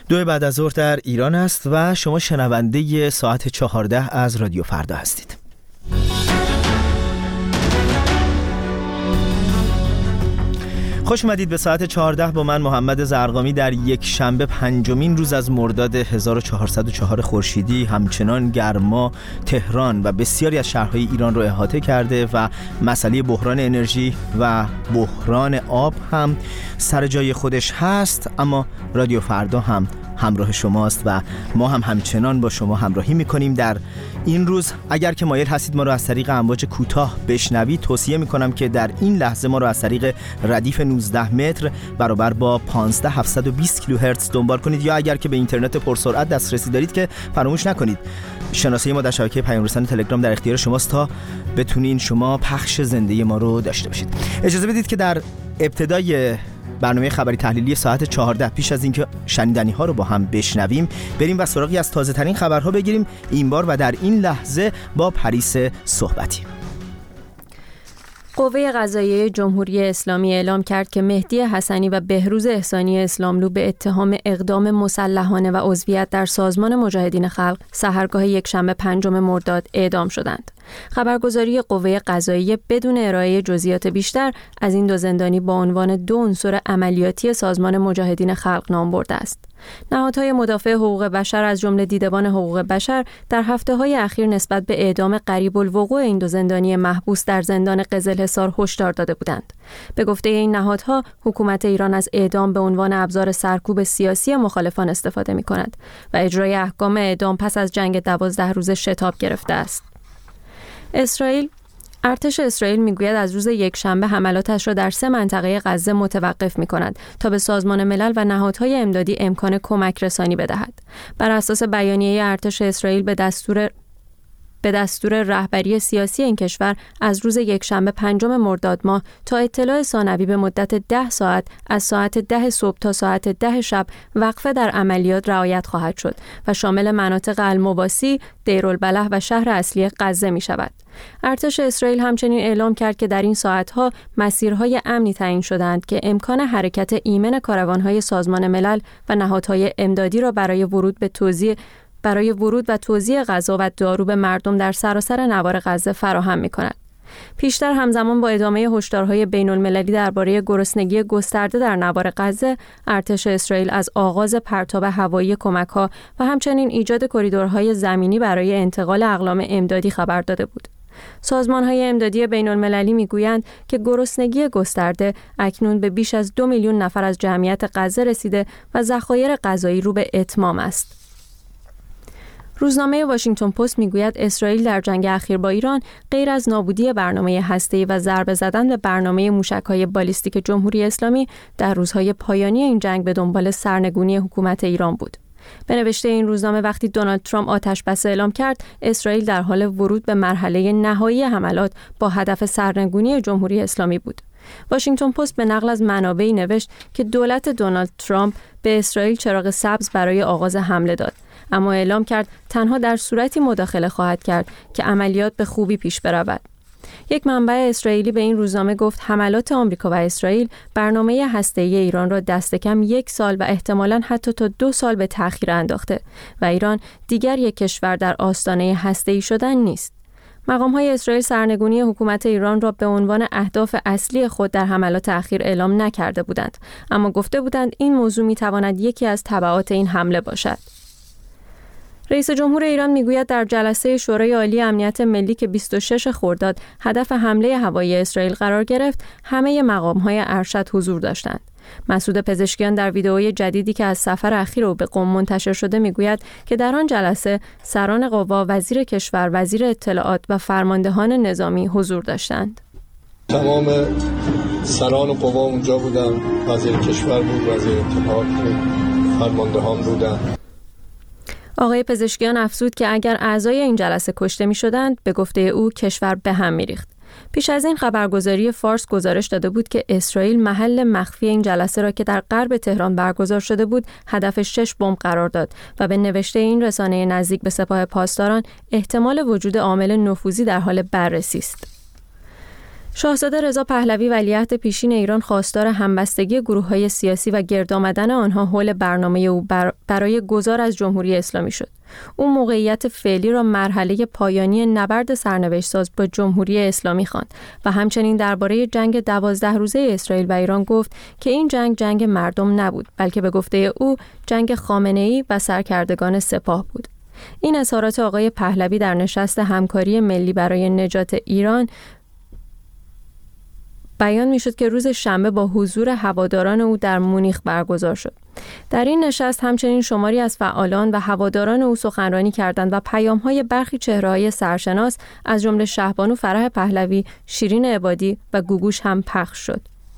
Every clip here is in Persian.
2 بعد از ظهر در ایران است و شما شنونده ساعت 14 از رادیو فردا هستید. خوش اومدید به ساعت 14 با من محمد زرقامی در یک شنبه 5مین روز از مرداد 1404 خورشیدی. همچنان گرما تهران و بسیاری از شهرهای ایران رو احاطه کرده و مسئله بحران انرژی و بحران آب هم سر جای خودش هست، اما رادیو فردا هم همراه شماست و ما هم همچنان با شما همراهی میکنیم در این روز. اگر که مایل هستید ما رو از طریق امواج کوتاه بشنوید، توصیه میکنم که در این لحظه ما رو از طریق ردیف 19 متر برابر با 15720 کیلوهرتز دنبال کنید، یا اگر که به اینترنت پرسرعت دسترسی دارید که فراموش نکنید شناسه ما در شبکه پیام رسان تلگرام در اختیار شماست تا بتونین شما پخش زنده ما رو داشته باشید. اجازه بدید که در ابتدای برنامه خبری تحلیلی ساعت 14 پیش از اینکه شنیدنی ها رو با هم بشنویم بریم و سراغی از تازه ترین خبرها بگیریم، این بار و در این لحظه با پریس صحبتی. قوه قضاییه جمهوری اسلامی اعلام کرد که مهدی حسنی و بهروز احسانی اسلاملو به اتهام اقدام مسلحانه و عضویت در سازمان مجاهدین خلق سحرگاه یکشنبه 5 مرداد اعدام شدند. خبرگزاری قوه قضاییه بدون ارائه جزئیات بیشتر از این 2 زندانی با عنوان 2 عنصر عملیاتی سازمان مجاهدین خلق نام برده است. نهادهای مدافع حقوق بشر از جمله دیدبان حقوق بشر در هفته‌های اخیر نسبت به اعدام قریب الوقوع این 2 زندانی محبوس در زندان قزلحصار هشدار داده بودند. به گفته این نهادها، حکومت ایران از اعدام به عنوان ابزار سرکوب سیاسی مخالفان استفاده می‌کند و اجرای احکام اعدام پس از جنگ 12 روزه شتاب گرفته است. ارتش اسرائیل میگوید از روز یکشنبه حملاتش را در 3 منطقه غزه متوقف می‌کند تا به سازمان ملل و نهادهای امدادی امکان کمک رسانی بدهد. بر اساس بیانیه ارتش اسرائیل به دستور رهبری سیاسی این کشور از روز یکشنبه 5 مرداد ماه تا اطلاع ثانوی به مدت 10 ساعت از ساعت 10 صبح تا ساعت 10 شب وقفه در عملیات رعایت خواهد شد و شامل مناطق المواسی، دیرالبلح و شهر اصلی غزه می شود. ارتش اسرائیل همچنین اعلام کرد که در این ساعتها مسیرهای امنی تعیین شدند که امکان حرکت ایمن کاروانهای سازمان ملل و نهادهای امدادی را برای ورود و توزیع غذا و دارو به مردم در سراسر نوار غزه فراهم می‌کند. پیشتر همزمان با ادامه هشدارهای بین‌المللی درباره گرسنگی گسترده در نوار غزه، ارتش اسرائیل از آغاز پرتاب هوایی کمک‌ها و همچنین ایجاد کریدورهای زمینی برای انتقال اقلام امدادی خبر داده بود. سازمان‌های امدادی بین‌المللی می‌گویند که گرسنگی گسترده اکنون به بیش از 2 میلیون نفر از جمعیت غزه رسیده و ذخایر غذایی رو به اتمام است. روزنامه واشنگتن پست میگوید اسرائیل در جنگ اخیر با ایران غیر از نابودی برنامه هسته‌ای و ضربه زدن به برنامه موشک‌های بالیستیک جمهوری اسلامی در روزهای پایانی این جنگ به دنبال سرنگونی حکومت ایران بود. به نوشته این روزنامه وقتی دونالد ترامپ آتش‌بس اعلام کرد، اسرائیل در حال ورود به مرحله نهایی حملات با هدف سرنگونی جمهوری اسلامی بود. واشنگتن پست به نقل از منابعی نوشت که دولت دونالد ترامپ به اسرائیل چراغ سبز برای آغاز حمله داد، اما اعلام کرد تنها در صورتی مداخله خواهد کرد که عملیات به خوبی پیش برود. یک منبع اسرائیلی به این روزنامه گفت حملات آمریکا و اسرائیل برنامه هسته‌ای ایران را دست کم 1 سال و احتمالاً حتی تا 2 سال به تأخیر انداخته و ایران دیگر یک کشور در آستانه هسته‌ای شدن نیست. مقام‌های اسرائیل سرنگونی حکومت ایران را به عنوان اهداف اصلی خود در حملات اخیر اعلام نکرده بودند، اما گفته بودند این موضوع می‌تواند یکی از تبعات این حمله باشد. رئیس جمهور ایران میگوید در جلسه شورای عالی امنیت ملی که 26 خرداد هدف حمله هوایی اسرائیل قرار گرفت، همه مقام‌های ارشد حضور داشتند. مسعود پزشکیان در ویدئوی جدیدی که از سفر اخیر او به قم منتشر شده میگوید که در آن جلسه سران قوا، وزیر کشور، وزیر اطلاعات و فرماندهان نظامی حضور داشتند. تمام سران قوا اونجا بودند، وزیر کشور بود، وزیر اطلاعات بود، فرماندهان بودند. آقای پزشکیان افزود که اگر اعضای این جلسه کشته می شدند، به گفته او کشور به هم می ریخت. پیش از این خبرگزاری فارس گزارش داده بود که اسرائیل محل مخفی این جلسه را که در غرب تهران برگزار شده بود هدف 6 بمب قرار داد و به نوشته این رسانه نزدیک به سپاه پاسداران احتمال وجود عامل نفوذی در حال بررسی است. شاهزاده رضا پهلوی ولیعهد پیشین ایران خواستار همبستگی گروه‌های سیاسی و گرد آمدن آنها حول برنامه او برای گذار از جمهوری اسلامی شد. او موقعیت فعلی را مرحله پایانی نبرد سرنوشت‌ساز با جمهوری اسلامی خواند و همچنین درباره جنگ 12 روزه اسرائیل و ایران گفت که این جنگ مردم نبود، بلکه به گفته او جنگ خامنه‌ای و سرکردگان سپاه بود. این اظهارات آقای پهلوی در نشست همکاری ملی برای نجات ایران بیان می‌شد که روز شنبه با حضور هواداران او در مونیخ برگزار شد. در این نشست همچنین شماری از فعالان و هواداران او سخنرانی کردند و پیام‌های برخی چهره‌های سرشناس از جمله شهبانو فرح پهلوی، شیرین عبادی و گوگوش هم پخش شد.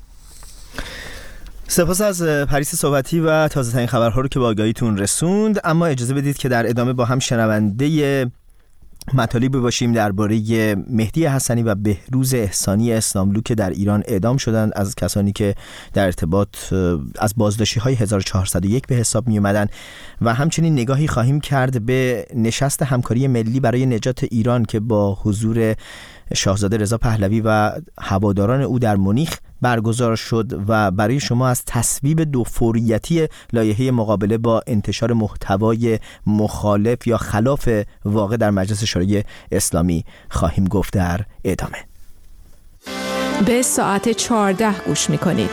سپاس از پریس صحبتی و تازه‌ترین خبرها رو که با آگاهیتون رسوند. اما اجازه بدید که در ادامه با هم شنونده مطالبی باشیم درباره مهدی حسنی و بهروز احسانی اسلاملو که در ایران اعدام شدند، از کسانی که در ارتباط از بازداشتی‌های 1401 به حساب می اومدن و همچنین نگاهی خواهیم کرد به نشست همکاری ملی برای نجات ایران که با حضور شاهزاده رضا پهلوی و هواداران او در مونیخ برگزار شد و برای شما از تصویب دوفوریتی لایحه مقابله با انتشار محتوای مخالف یا خلاف واقع در مجلس شورای اسلامی خواهیم گفت در ادامه. به ساعت 14 گوش می‌کنید.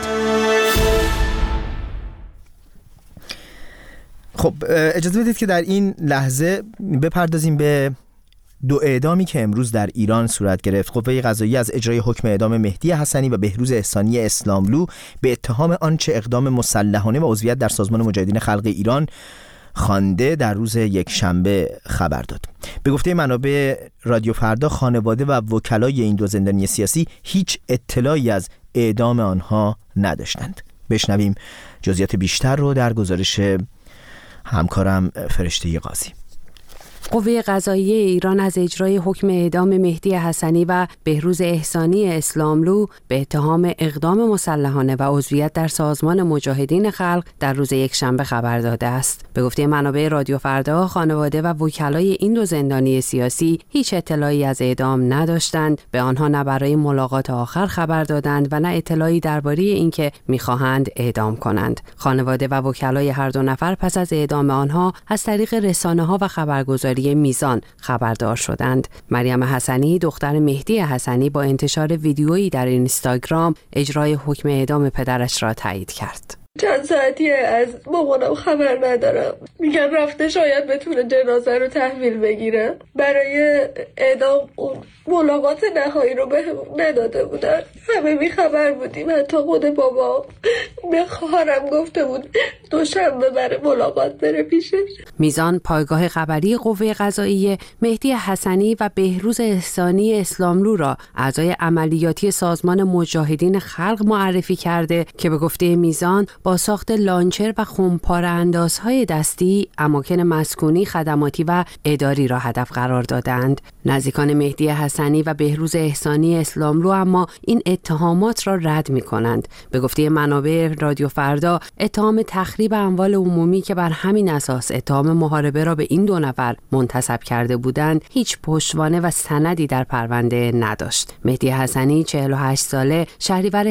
خب اجازه بدید که در این لحظه بپردازیم به دو اعدامی که امروز در ایران صورت گرفت. قوه قضاییه از اجرای حکم اعدام مهدی حسنی و بهروز احسانی اسلاملو به اتهام آنچه اقدام مسلحانه و عضویت در سازمان مجاهدین خلق ایران خوانده در روز یکشنبه خبر داد. به گفته منابع رادیو فردا، خانواده و وکلای این دو زندانی سیاسی هیچ اطلاعی از اعدام آنها نداشتند. بشنویم جزئیات بیشتر رو در گزارش همکارم فرشته قاضی. قوه قضاییه ایران از اجرای حکم اعدام مهدی حسنی و بهروز احسانی اسلاملو به اتهام اقدام مسلحانه و عضویت در سازمان مجاهدین خلق در روز یکشنبه خبر داده است. به گفته منابع رادیو فردا، خانواده و وکلای این دو زندانی سیاسی هیچ اطلاعی از اعدام نداشتند، به آنها نه برای ملاقات آخر خبر دادند و نه اطلاعی درباره اینکه می‌خواهند اعدام کنند. خانواده و وکلای هر دو نفر پس از اعدام آنها از طریق رسانه‌ها و خبرگزاری میزان خبردار شدند. مریم حسنی، دختر مهدی حسنی، با انتشار ویدیویی در اینستاگرام اجرای حکم اعدام پدرش را تایید کرد. چند ساعتیه از مامانم خبر ندارم، میگن رفته شاید بتونه جنازه رو تحویل بگیره. برای اعدام اون ملاقات نهایی رو بهمون نداده بودن، همه بیخبر بودیم. حتی خود بابا به خواهرم گفته بود دوشنبه بره ملاقات بره پیشش. میزان پایگاه خبری قوه قضاییه مهدی حسنی و بهروز احسانی اسلاملو را اعضای عملیاتی سازمان مجاهدین خلق معرفی کرده که به گفته میزان با ساخت لانچر و خمپاره اندازهای دستی اماکن مسکونی، خدماتی و اداری را هدف قرار دادند. نزدیکان مهدی حسنی و بهروز احسانی اسلاملو اما این اتهامات را رد می‌کنند. به گفته منابع رادیو فردا، اتهام تخریب اموال عمومی که بر همین اساس اتهام محاربه را به این دو نفر منتسب کرده بودند، هیچ پشتوانه و سندی در پرونده نداشت. مهدی حسنی 48 ساله شهریور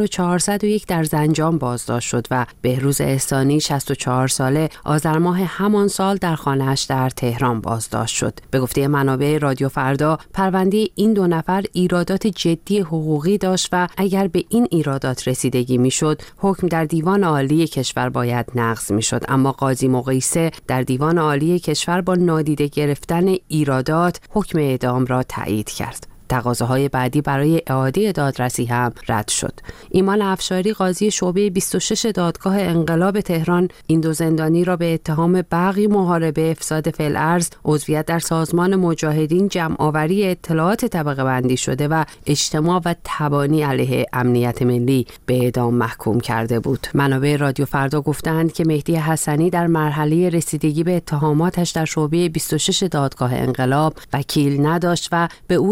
1401 در زنجان بازداشت شد و بهروز احسانی 64 ساله آذر ماه همان سال در خانه‌اش در تهران بازداشت شد. به گفته منابع رادیو فردا، پرونده این دو نفر ایرادات جدی حقوقی داشت و اگر به این ایرادات رسیدگی میشد، حکم در دیوان عالی کشور باید نقض میشد. اما قاضی مقیسه در دیوان عالی کشور با نادیده گرفتن ایرادات حکم اعدام را تایید کرد. تقاضاهای بعدی برای اعاده دادرسی هم رد شد. ایمان افشاری، قاضی شعبه 26 دادگاه انقلاب تهران، این دو زندانی را به اتهام بغی، محاربه، افساد فی‌الارض، عضویت در سازمان مجاهدین، جمع‌آوری اطلاعات طبقه بندی شده و اجتماع و تبانی علیه امنیت ملی به اعدام محکوم کرده بود. منابع رادیو فردا گفتند که مهدی حسنی در مرحله رسیدگی به اتهاماتش در شعبه 26 دادگاه انقلاب وکیل نداشت و به او اجازه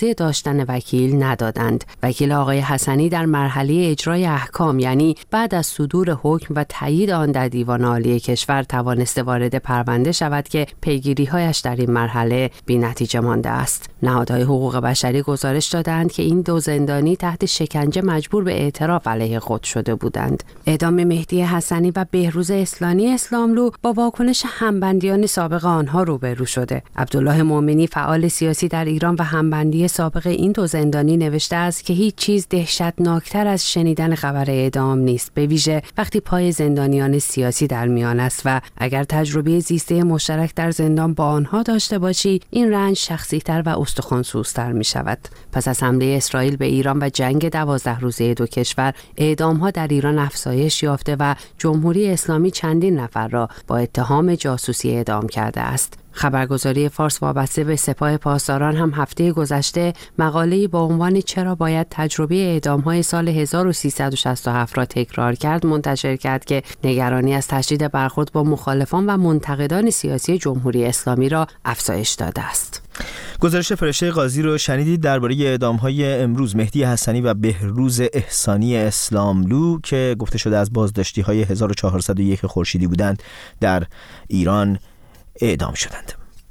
اجازه داشتن وکیل ندادند. وکیل آقای حسنی در مرحله اجرای احکام، یعنی بعد از صدور حکم و تایید آن در دیوان عالی کشور، توانسته وارد پرونده شود که پیگیری‌هایش در این مرحله بی‌نتیجه مانده است. نهادهای حقوق بشری گزارش دادند که این دو زندانی تحت شکنجه مجبور به اعتراف علیه خود شده بودند. اعدام مهدی حسنی و بهروز اصلانی اسلاملو با واکنش همبندیان سابق آنها روبرو شده. عبدالله مومنی، فعال سیاسی در ایران و همبندی سابق این دو زندانی، نوشته است که هیچ چیز دهشتناکتر از شنیدن خبر اعدام نیست، به ویژه وقتی پای زندانیان سیاسی در میان است و اگر تجربه زیسته مشترک در زندان با آنها داشته باشی، این رنج شخصی‌تر و استخوان‌سوزتر می شود. پس از حمله اسرائیل به ایران و جنگ 12 روزه دو کشور، اعدام‌ها در ایران افزایش یافته و جمهوری اسلامی چندین نفر را با اتهام جاسوسی اعدام کرده است. خبرگزاری فارس وابسته به سپاه پاسداران هم هفته گذشته مقاله‌ای با عنوان چرا باید تجربه اعدام‌های سال 1367 را تکرار کرد منتشر کرد که نگرانی از تشدید برخورد با مخالفان و منتقدان سیاسی جمهوری اسلامی را افزایش داده است. گزارش فرشته قاضی رو شنیدید درباره اعدام‌های امروز مهدی حسنی و بهروز احسانی اسلاملو که گفته شده از بازداشتی‌های 1401 خورشیدی بودند در ایران اعدام شدند.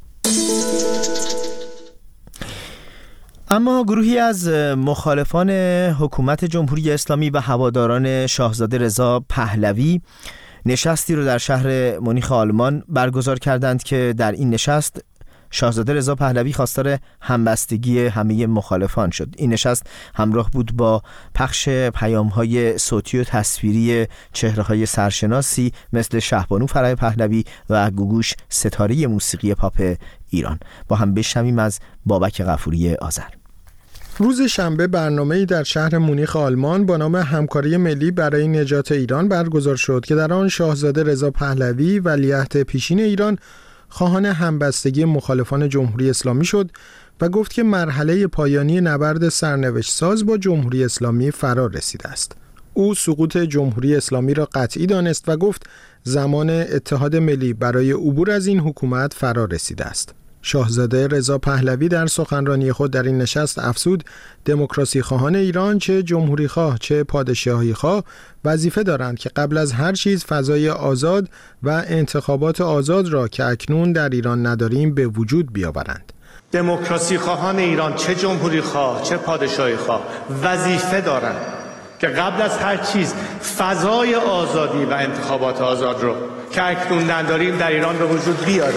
اما گروهی از مخالفان حکومت جمهوری اسلامی و هواداران شاهزاده رضا پهلوی نشستی رو در شهر مونیخ آلمان برگزار کردند که در این نشست شاهزاده رضا پهلوی خواستار همبستگی همه مخالفان شد. این نشست همراه بود با پخش پیام‌های صوتی و تصویری چهره‌های سرشناسی مثل شهبانو فرح پهلوی و گوگوش ستاره موسیقی پاپ ایران. با هم بشنویم از بابک غفوری آذر. روز شنبه برنامه‌ای در شهر مونیخ آلمان با نام همکاری ملی برای نجات ایران برگزار شد که در آن شاهزاده رضا پهلوی ولیعهد پیشین ایران خواهان همبستگی مخالفان جمهوری اسلامی شد و گفت که مرحله پایانی نبرد سرنوشت ساز با جمهوری اسلامی فرا رسیده است. او سقوط جمهوری اسلامی را قطعی دانست و گفت زمان اتحاد ملی برای عبور از این حکومت فرا رسیده است. شاهزاده رضا پهلوی در سخنرانی خود در این نشست افزود دموکراسی خواهان ایران چه جمهوری خواه چه پادشاهی خواه وظیفه دارند که قبل از هر چیز فضای آزاد و انتخابات آزاد را که اکنون در ایران نداریم به وجود بیاورند. دموکراسی خواهان ایران چه جمهوری خواه چه پادشاهی خواه وظیفه دارند که قبل از هر چیز فضای آزادی و انتخابات آزاد را که اکنون نداریم در ایران به وجود بیاریم.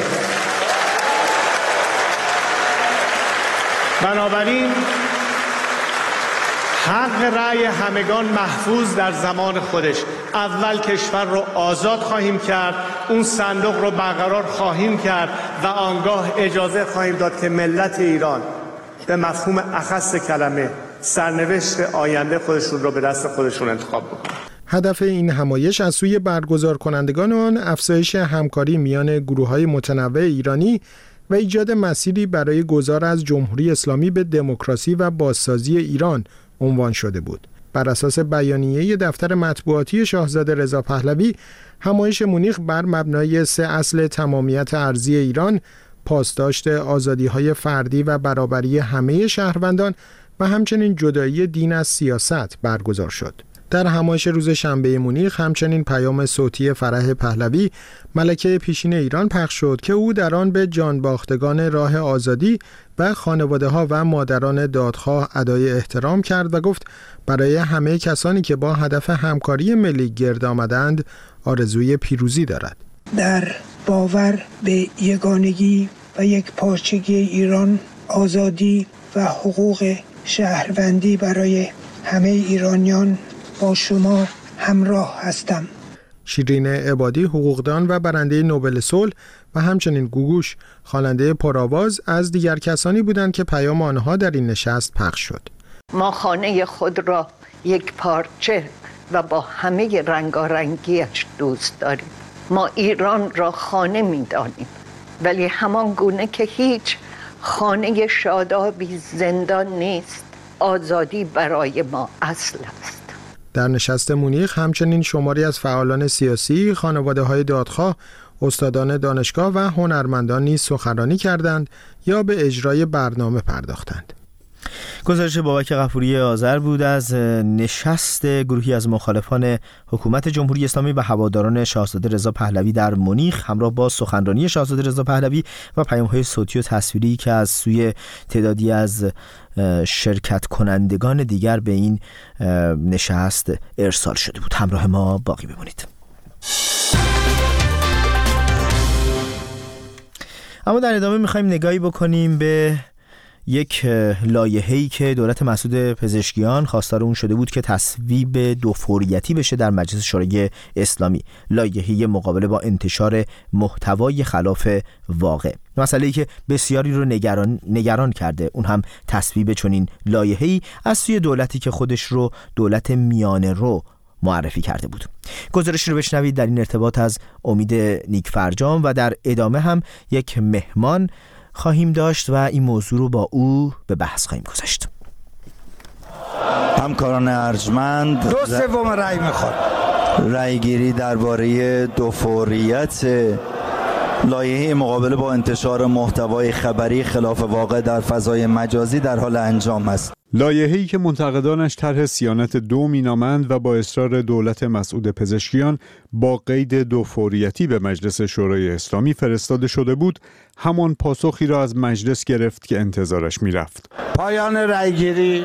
بنابراین حق رأی همگان محفوظ در زمان خودش. اول کشور رو آزاد خواهیم کرد، اون صندوق رو برقرار خواهیم کرد و آنگاه اجازه خواهیم داد که ملت ایران به مفهوم اخص کلمه سرنوشت آینده خودشون رو به دست خودشون انتخاب بکنن. هدف این همایش از سوی برگزار کنندگان آن افزایش همکاری میان گروه‌های متنوع ایرانی و ایجاد مسیری برای گذار از جمهوری اسلامی به دموکراسی و بازسازی ایران عنوان شده بود. بر اساس بیانیه دفتر مطبوعاتی شاهزاده رضا پهلوی، همایش مونیخ بر مبنای 3 اصل تمامیت ارضی ایران، پاسداشت آزادی‌های فردی و برابری همه شهروندان و همچنین جدایی دین از سیاست برگزار شد. در همایش روز شنبه مونیخ همچنین پیام صوتی فرح پهلوی ملکه پیشین ایران پخش شد که او در آن به جانباختگان راه آزادی و خانواده‌ها و مادران دادخواه ادای احترام کرد و گفت برای همه کسانی که با هدف همکاری ملی گرد آمدند آرزوی پیروزی دارد. در باور به یگانگی و یک پارچگی ایران، آزادی و حقوق شهروندی برای همه ایرانیان با شما همراه هستم. شیرین عبادی، حقوقدان و برنده نوبل صلح و همچنین گوگوش، خواننده پرآواز، از دیگر کسانی بودند که پیام آنها در این نشست پخش شد. ما خانه خود را یک پارچه و با همه رنگارنگیش دوست داریم. ما ایران را خانه می‌دانیم، ولی همان گونه که هیچ خانه شادابی زندان نیست، آزادی برای ما اصل است. در نشست مونیخ همچنین شماری از فعالان سیاسی، خانواده‌های دادخواه، استادان دانشگاه و هنرمندان نیز سخنرانی کردند یا به اجرای برنامه پرداختند. گزارش بابک غفوری آذر بود از نشست گروهی از مخالفان حکومت جمهوری اسلامی و هواداران شاهزاده رضا پهلوی در مونیخ همراه با سخنرانی شاهزاده رضا پهلوی و پیام‌های صوتی و تصویری که از سوی تعدادی از شرکت کنندگان دیگر به این نشست ارسال شده بود. همراه ما باقی بمونید. اما در ادامه می‌خوایم نگاهی بکنیم به یک لایحه‌ای که دولت مسعود پزشکیان خواستار اون شده بود که تصویب دوفوریتی بشه در مجلس شورای اسلامی، لایحه مقابله با انتشار محتوای خلاف واقع. مسئله‌ای که بسیاری رو نگران کرده، اون هم تصویب چنین لایحه‌ای از سوی دولتی که خودش رو دولت میانه رو معرفی کرده بود. گزارشی رو بشنوید در این ارتباط از امید نیکفرجام و در ادامه هم یک مهمان خواهیم داشت و این موضوع رو با او به بحث خواهیم گذاشت. همکاران ارجمند، 2/3 رأی میخواد. رأی گیری درباره دوفوریت لایحه مقابله با انتشار محتوای خبری خلاف واقع در فضای مجازی در حال انجام است. لایحه‌ای که منتقدانش طرح صیانت 2 مینامند و با اصرار دولت مسعود پزشکیان با قید دوفوریتی به مجلس شورای اسلامی فرستاده شده بود، همان پاسخی را از مجلس گرفت که انتظارش میرفت. پایان رأیگیری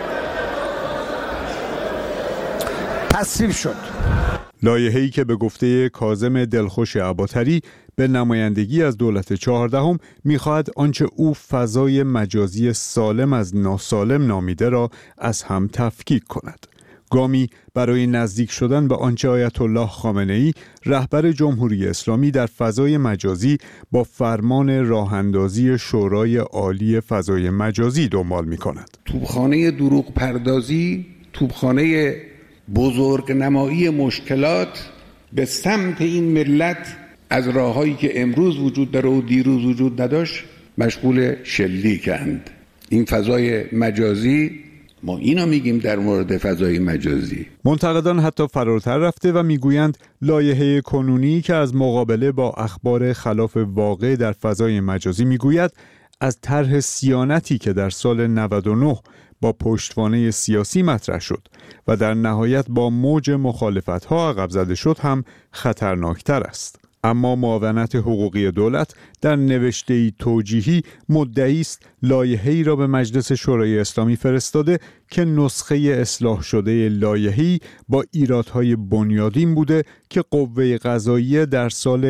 تصویب شد. لایحه‌ای که به گفته کاظم دلخوش عباطری به نمایندگی از دولت 14 می‌خواهد آنچه او فضای مجازی سالم از ناسالم نامیده را از هم تفکیک کند. گامی برای نزدیک شدن به آنچه آیت الله خامنه‌ای رهبر جمهوری اسلامی در فضای مجازی با فرمان راه‌اندازی شورای عالی فضای مجازی دنبال می‌کند. توپخانه دروغ پردازی، توپخانه بزرگ نمایی مشکلات به سمت این ملت از راه‌هایی که امروز وجود داره و دیروز وجود نداشت مشغول شلیکند. این فضای مجازی، ما اینا میگیم در مورد فضای مجازی. منتقدان حتی فراتر رفته و میگویند لایحه کنونی که از مقابله با اخبار خلاف واقع در فضای مجازی میگوید، از طرح صیانتی که در سال 99 با پشتوانه سیاسی مطرح شد و در نهایت با موج مخالفت‌ها عقب زده شد هم خطرناکتر است. اما معاونت حقوقی دولت در نوشته‌ای توجیهی مدعی است لایحه‌ای را به مجلس شورای اسلامی فرستاده که نسخه اصلاح شده لایحه‌ای با ایرادهای بنیادین بوده که قوه قضاییه در سال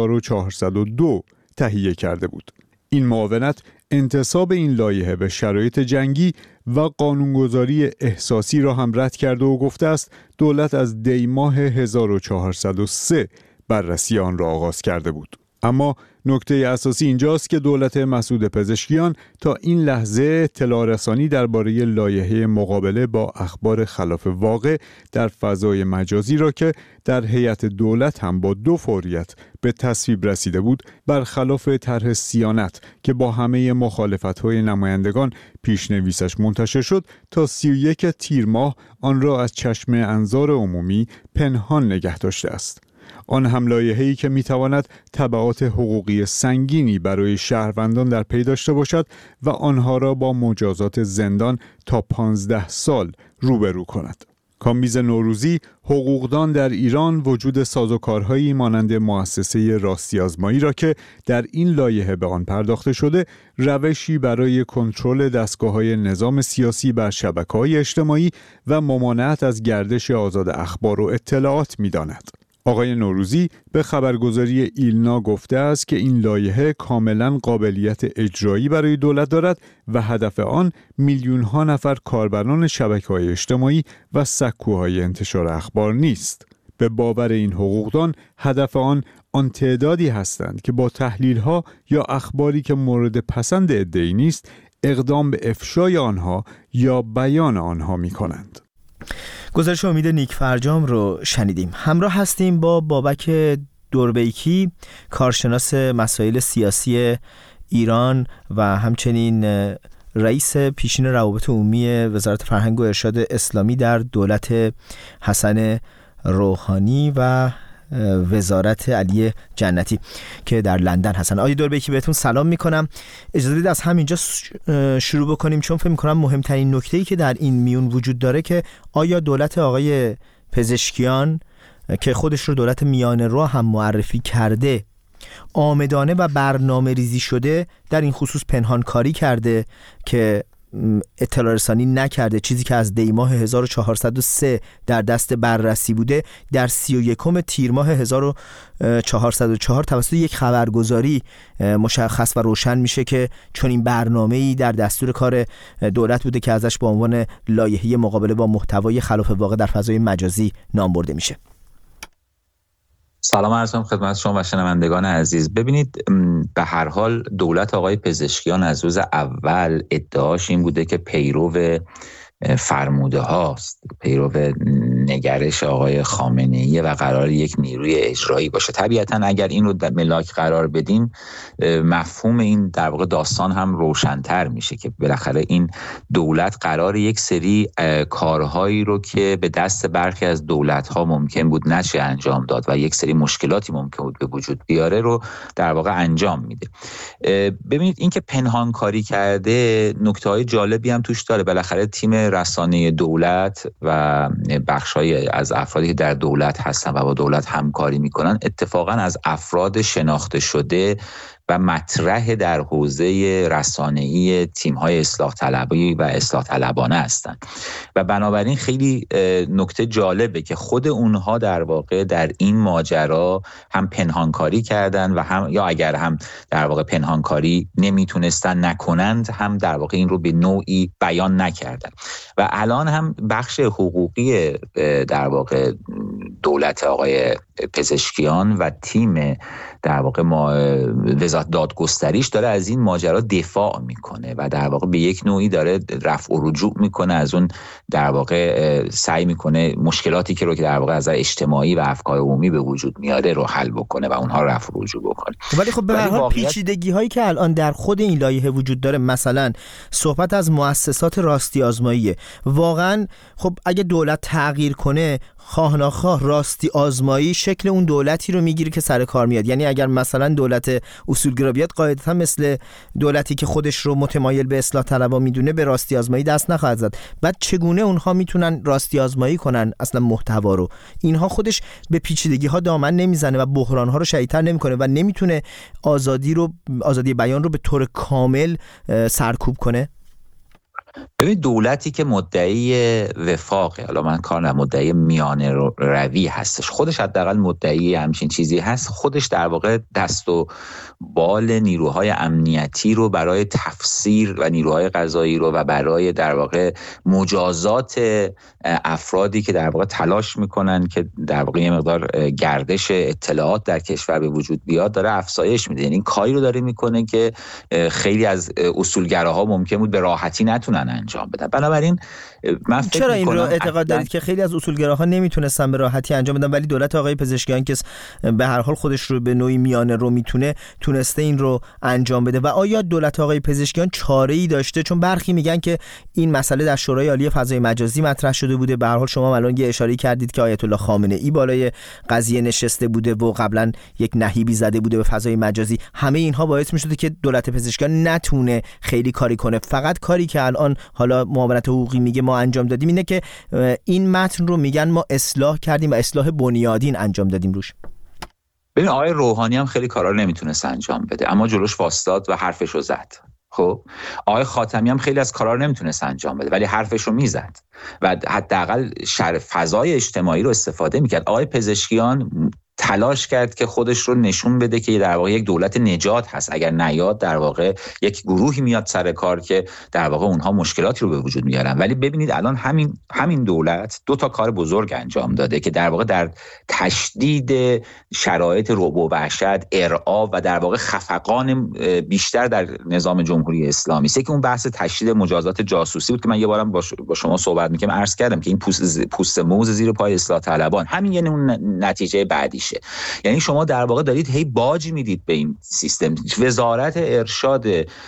1402 تهیه کرده بود. این معاونت انتساب این لایحه به شرایط جنگی و قانونگذاری احساسی را هم رد کرده و گفته است دولت از دی ماه 1403 بررسی آن را آغاز کرده بود. اما نکته اساسی اینجاست که دولت مسعود پزشکیان تا این لحظه اطلاع رسانی درباره لایحه مقابله با اخبار خلاف واقع در فضای مجازی را که در هیئت دولت هم با دوفوریت به تصویب رسیده بود، برخلاف طرح صیانت که با همه مخالفت‌های نمایندگان پیشنویسش منتشر شد، تا 31 تیر ماه آن را از چشم انظار عمومی پنهان نگه داشته است. آن هم لایحه‌ای که می‌تواند تبعات حقوقی سنگینی برای شهروندان در پی داشته باشد و آنها را با مجازات زندان تا 15 سال روبرو کند. کامبیز نوروزی، حقوقدان در ایران، وجود سازوکارهایی مانند مؤسسه راستی آزمایی را که در این لایحه به آن پرداخته شده، روشی برای کنترل دستگاه‌های نظام سیاسی بر شبکه‌های اجتماعی و ممانعت از گردش آزاد اخبار و اطلاعات می‌داند. آقای نوروزی به خبرگزاری ایلنا گفته است که این لایحه کاملا قابلیت اجرایی برای دولت دارد و هدف آن میلیون‌ها نفر کاربران شبکه‌های اجتماعی و سکوهای انتشار اخبار نیست. به باور این حقوقدان هدف آن تعدادی هستند که با تحلیل‌ها یا اخباری که مورد پسند عده‌ای نیست اقدام به افشای آنها یا بیان آنها می‌کنند. گزارش امید نیکفرجام رو شنیدیم. همراه هستیم با بابک دوربیکی، کارشناس مسائل سیاسی ایران و همچنین رئیس پیشین روابط عمومی وزارت فرهنگ و ارشاد اسلامی در دولت حسن روحانی و وزارت علی جنتی که در لندن هستن. آقای دوربکی بهتون سلام میکنم. اجازه بدید از همینجا شروع بکنیم، چون فکر میکنم مهمترین نکته‌ای که در این میون وجود داره که آیا دولت آقای پزشکیان که خودش رو دولت میانه رو هم معرفی کرده آمدانه و برنامه ریزی شده در این خصوص پنهانکاری کرده که اطلاع رسانی نکرده، چیزی که از دی ماه 1403 در دست بررسی بوده در 31 تیر ماه 1404 توسط یک خبرگزاری مشخص و روشن میشه که چون این برنامه‌ای در دستور کار دولت بوده که ازش به عنوان لایحه مقابله با محتوای خلاف واقع در فضای مجازی نام برده میشه. سلام عرض می‌کنم خدمت شما و شنوندگان عزیز. ببینید، به هر حال دولت آقای پزشکیان از روز اول ادعاش این بوده که پیرو فرموده هاست، پیرو نگرش آقای خامنه‌ای و قرار یک نیروی اجرایی باشه. طبیعتا اگر این رو در ملاک قرار بدیم مفهوم این در واقع داستان هم روشن‌تر میشه که بالاخره این دولت قرار یک سری کارهایی رو که به دست برخی از دولت‌ها ممکن بود نشه انجام داد و یک سری مشکلاتی ممکن بود به وجود بیاره رو در واقع انجام میده. ببینید این که پنهانکاری کرده نکته‌های جالبی هم توش داره. بالاخره تیم رسانه دولت و بخشای از افرادی که در دولت هستن و با دولت همکاری میکنن اتفاقا از افراد شناخته شده و مطرح در حوزه رسانه‌ای تیم‌های اصلاح طلبی و اصلاح طلبانه هستند و بنابراین خیلی نکته جالبه که خود اونها در واقع در این ماجرا هم پنهانکاری کردن و هم یا اگر هم در واقع پنهانکاری نمیتونستن نکنند هم در واقع این رو به نوعی بیان نکردن و الان هم بخش حقوقی در واقع دولت آقای پزشکیان و تیم در واقع وزارت دادگستریش داره از این ماجرا دفاع میکنه و در واقع به یک نوعی داره رفع و رجوع میکنه از اون، در واقع سعی میکنه مشکلاتی که رو که در واقع از اجتماعی و افکار عمومی به وجود میاره رو حل بکنه و اونها رفع و رجوع بکنه. ولی خب به هر حال پیچیدگی هایی که الان در خود این لایحه وجود داره، مثلا صحبت از مؤسسات راستی آزماییه. واقعا خب اگه دولت تغییر کنه خواه ناخواه راستی آزمایی شکل اون دولتی رو میگیره که سر کار میاد. یعنی اگر مثلا دولت اصولگرا بیاد قاعدتا مثل دولتی که خودش رو متمایل به اصلاح طلبا میدونه به راستی آزمایی دست نخواهد زد. بعد چگونه اونها میتونن راستی آزمایی کنن اصلا محتوا رو؟ اینها خودش به پیچیدگی ها دامن نمیزنه و بحران ها رو شدیدتر نمیکنه و نمیتونه آزادی بیان رو به طور کامل سرکوب کنه. ببین، دولتی که مدعی وفاقه، حالا من کار نه، مدعی میانه روی هستش، خودش حداقل مدعی همچین چیزی هست، خودش در واقع دست و بال نیروهای امنیتی رو برای تفسیر و نیروهای قضایی رو و برای در واقع مجازات افرادی که در واقع تلاش میکنن که در واقع یه مقدار گردش اطلاعات در کشور به وجود بیاد داره افزایش میده. یعنی این کاری رو داره میکنه که خیلی از اصولگراها ممکن بود به راحتی نتونن انجام بدن. بنابراین من فکر چرا این رو اعتقاد دارید که خیلی از اصولگراها نمیتونستن به راحتی انجام بدن ولی دولت آقای پزشکیان که به هر حال خودش رو به نوعی میانه رو میتونه تونسته این رو انجام بده؟ و آیا دولت آقای پزشکیان چاره‌ای داشته؟ چون برخی میگن که این مسئله در شورای عالی فضای مجازی مطرح شده بوده. به هر حال شما الان یه اشاره کردید که آیت الله خامنه‌ای بالای قضیه نشسته بوده و قبلا یک نهیبی زده بوده به فضای مجازی. همه اینها باعث میشده که دولت پزشکیان نتونه خیلی کاری کنه. فقط کاری که الان حالا معاونت حقوقی میگه ما انجام دادیم اینه که این متن رو میگن ما اصلاح کردیم و اصلاح بنیادین انجام دادیم روش. ببین، آقای روحانی هم خیلی کارا رو نمیتونست انجام بده اما جلوش واسطاد و حرفش رو زد. خب آقای خاتمی هم خیلی از کارا رو نمیتونست انجام بده ولی حرفش رو میزد و حداقل فضای اجتماعی رو استفاده میکرد. آقای پزشکیان تلاش کرد که خودش رو نشون بده که در واقع یک دولت نجات هست، اگر نیاد در واقع یک گروهی میاد سر کار که در واقع اونها مشکلاتی رو به وجود میارن. ولی ببینید الان همین دولت دو تا کار بزرگ انجام داده که در واقع در تشدید شرایط رعب و وحشت، ارعاب و در واقع خفقان بیشتر در نظام جمهوری اسلامی است. که اون بحث تشدید مجازات جاسوسی بود که من یه بارم با شما صحبت می‌کردم، عرض کردم که این پوست موز زیر پای اصلاح طلبان همین یعنی اون نتیجه بعدیشه. بشه. یعنی شما در واقع دارید هی باج میدید به این سیستم. وزارت ارشاد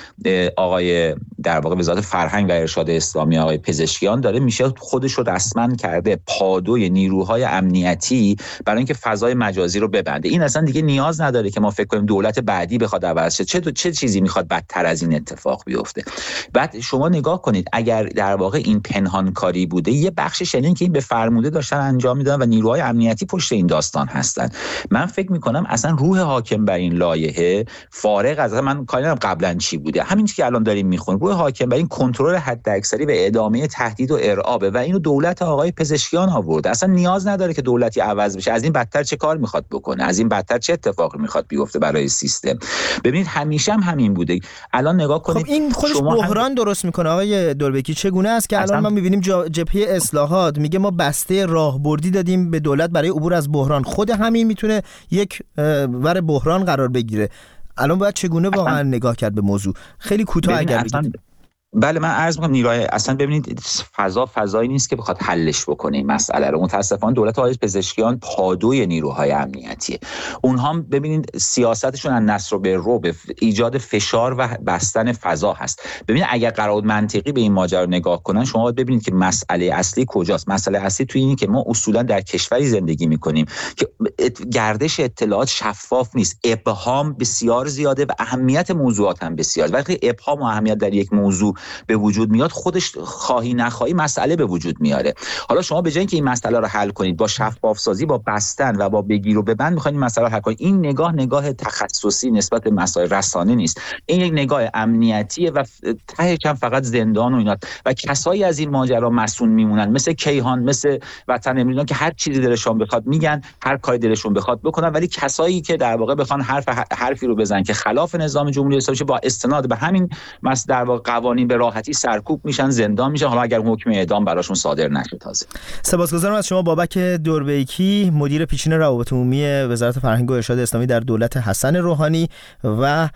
آقای در واقع وزارت فرهنگ و ارشاد اسلامی آقای پزشکیان داره میشه خودش رو رسما کرده پادوی نیروهای امنیتی برای اینکه فضای مجازی رو ببنده. این اصلا دیگه نیاز نداره که ما فکر کنیم دولت بعدی بخواد عوض شه چه چیزی میخواد بدتر از این اتفاق بیفته. بعد شما نگاه کنید اگر در واقع این پنهانکاری بوده، یه بخشش یعنی که این به فرموده داشتن انجام میدن و نیروهای امنیتی پشت این داستان هستن. من فکر میکنم اصلا روح حاکم بر این لایحه فارغ از من کاری ندارم قبلا چی بوده، همین چیزی که الان داریم میخونیم، روح حاکم بر این کنترل حداکثری و ادامه تهدید و ارعابه و اینو دولت آقای پزشکیان آورده. اصلا نیاز نداره که دولتی عوض بشه. از این بدتر چه کار میخواد بکنه؟ از این بدتر چه اتفاقی میخواد بیفته برای سیستم؟ ببینید همیشه همین بوده. الان نگاه کنید، خب این خودش بحران درست میکنه آقای دوربکی. چگونه است که الان ما میبینیم جبهه اصلاحات میگه ما بسته راهبردی دادیم به دولت برای عبور از بحران، خود همین میتونه یک ور بحران قرار بگیره. الان باید چگونه واقعا نگاه کرد به موضوع؟ خیلی کوتاه اگر بگید. بله من عرض می‌کنم نیروهای اصلا ببینید فضایی نیست که بخواد حلش بکنه این مسئله رو. متاسفانه دولت آقای پزشکیان پادوی نیروهای امنیتیه. اونها هم ببینید سیاستشون از نصر و برو به ایجاد فشار و بستن فضا هست. ببینید اگر قرار منطقی به این ماجرا نگاه کنن، شما باید ببینید که مسئله اصلی کجاست. مسئله اصلی توی اینه که ما اصولا در کشوری زندگی می‌کنیم که گردش اطلاعات شفاف نیست، ابهام بسیار زیاده و اهمیت موضوعات هم بسیار. وقتی ابهام و اهمیت در یک موضوع به وجود میاد، خودش خواهی نخواهی مسئله به وجود میاره. حالا شما به جای اینکه این مسئله رو حل کنید با شفاف سازی، با بستن و با بگیر و ببند میخواید این مسئله رو حل کنید، این نگاه تخصصی نسبت به مسائل رسانه نیست. این یک نگاه امنیتیه و تهش هم فقط زندان و اینا و کسایی از این ماجرا مسئول میمونن، مثل کیهان، مثل وطن امریکا که هر چیزی دلشون بخواد میگن، هر کاری دلشون بخواد بکنن، ولی کسایی که در واقع بخوان حرفی رو بزنن که خلاف نظام جمهوری اسلامی با استناد به همین در واقع قوانین به راحتی سرکوب میشن، زندان میشن، حالا اگر حکم اعدام براشون صادر نشه. تازه سپاسگزارم از شما بابک دوربیکی، مدیر پیشین روابط عمومی وزارت فرهنگ و ارشاد اسلامی در دولت حسن روحانی و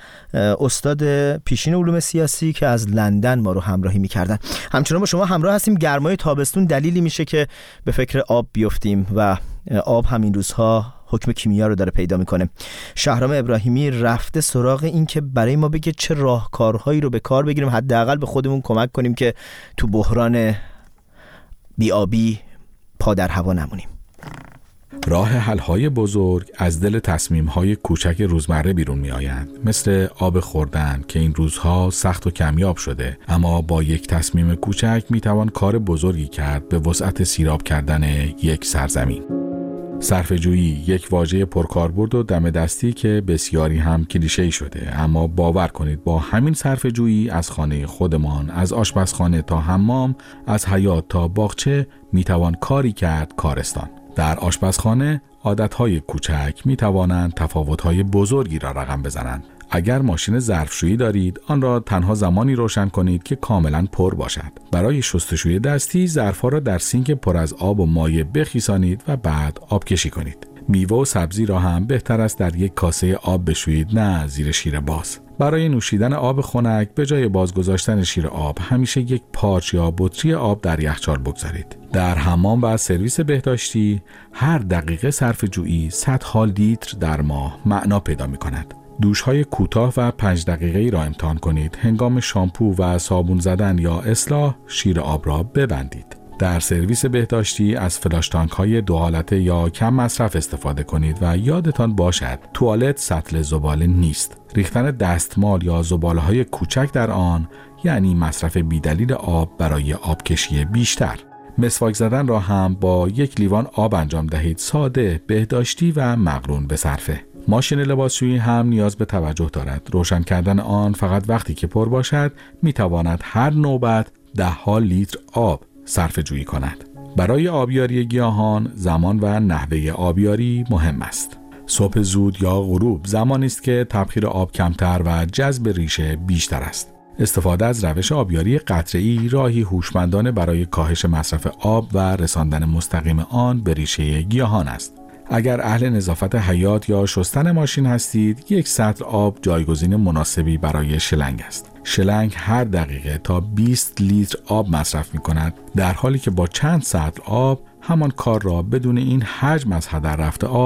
استاد پیشین علوم سیاسی که از لندن ما رو همراهی میکردن. همچنان با شما همراه هستیم. گرمای تابستون دلیلی میشه که به فکر آب بیفتیم و آب همین روزها حکم کیمیا رو داره پیدا میکنه. شهرام ابراهیمی رفته سراغ این که برای ما بگه چه راهکارهایی رو به کار بگیریم، حداقل به خودمون کمک کنیم که تو بحران بی‌آبی پا در هوا نمونیم. راه حل‌های بزرگ از دل تصمیم‌های کوچک روزمره بیرون می‌آیند، مثل آب خوردن که این روزها سخت و کمیاب شده، اما با یک تصمیم کوچک می‌توان کار بزرگی کرد به وسعت سیراب کردن یک سرزمین. صرفه‌جویی یک واژه پرکاربرد و دم دستی که بسیاری هم کلیشه‌ای شده، اما باور کنید با همین صرفه‌جویی از خانه خودمان، از آشپزخانه تا حمام، از حیاط تا باغچه میتوان کاری کرد کارستان. در آشپزخانه عادتهای کوچک میتوانند تفاوت‌های بزرگی را رقم بزنند. اگر ماشین ظرفشویی دارید، آن را تنها زمانی روشن کنید که کاملا پر باشد. برای شستشوی دستی، ظرف‌ها را در سینک پر از آب و مایع بخیسانید و بعد آبکشی کنید. میوه و سبزی را هم بهتر است در یک کاسه آب بشویید، نه زیر شیر باز. برای نوشیدن آب خنک به جای بازگذاشتن شیر آب، همیشه یک پارچ یا بطری آب در یخچال بگذارید. در حمام و سرویس بهداشتی، هر دقیقه صرفه‌جویی صدها لیتر در ماه معنا پیدا می‌کند. دوش‌های کوتاه و 5 دقیقه‌ای را امتحان کنید. هنگام شامپو و صابون زدن یا اصلاح، شیر آب را ببندید. در سرویس بهداشتی از فلاش تانک‌های 2 حالته یا کم مصرف استفاده کنید و یادتان باشد توالت سطل زباله نیست. ریختن دستمال یا زباله‌های کوچک در آن یعنی مصرف بی‌دلیل آب برای آبکشی بیشتر. مسواک زدن را هم با 1 لیوان آب انجام دهید، ساده، بهداشتی و مقرون به صرفه. ماشین لباسشویی هم نیاز به توجه دارد. روشن کردن آن فقط وقتی که پر باشد میتواند هر نوبت 10 لیتر آب صرفه جویی کند. برای آبیاری گیاهان زمان و نحوه آبیاری مهم است. صبح زود یا غروب زمانی است که تبخیر آب کمتر و جذب ریشه بیشتر است. استفاده از روش آبیاری قطره‌ای راهی هوشمندانه برای کاهش مصرف آب و رساندن مستقیم آن به ریشه گیاهان است. اگر اهل نظافت حیاط یا شستن ماشین هستید، 1 سطل آب جایگزین مناسبی برای شلنگ است. شلنگ هر دقیقه تا 20 لیتر آب مصرف می کند، در حالی که با چند سطل آب همان کار را بدون این حجم از هدر رفته آب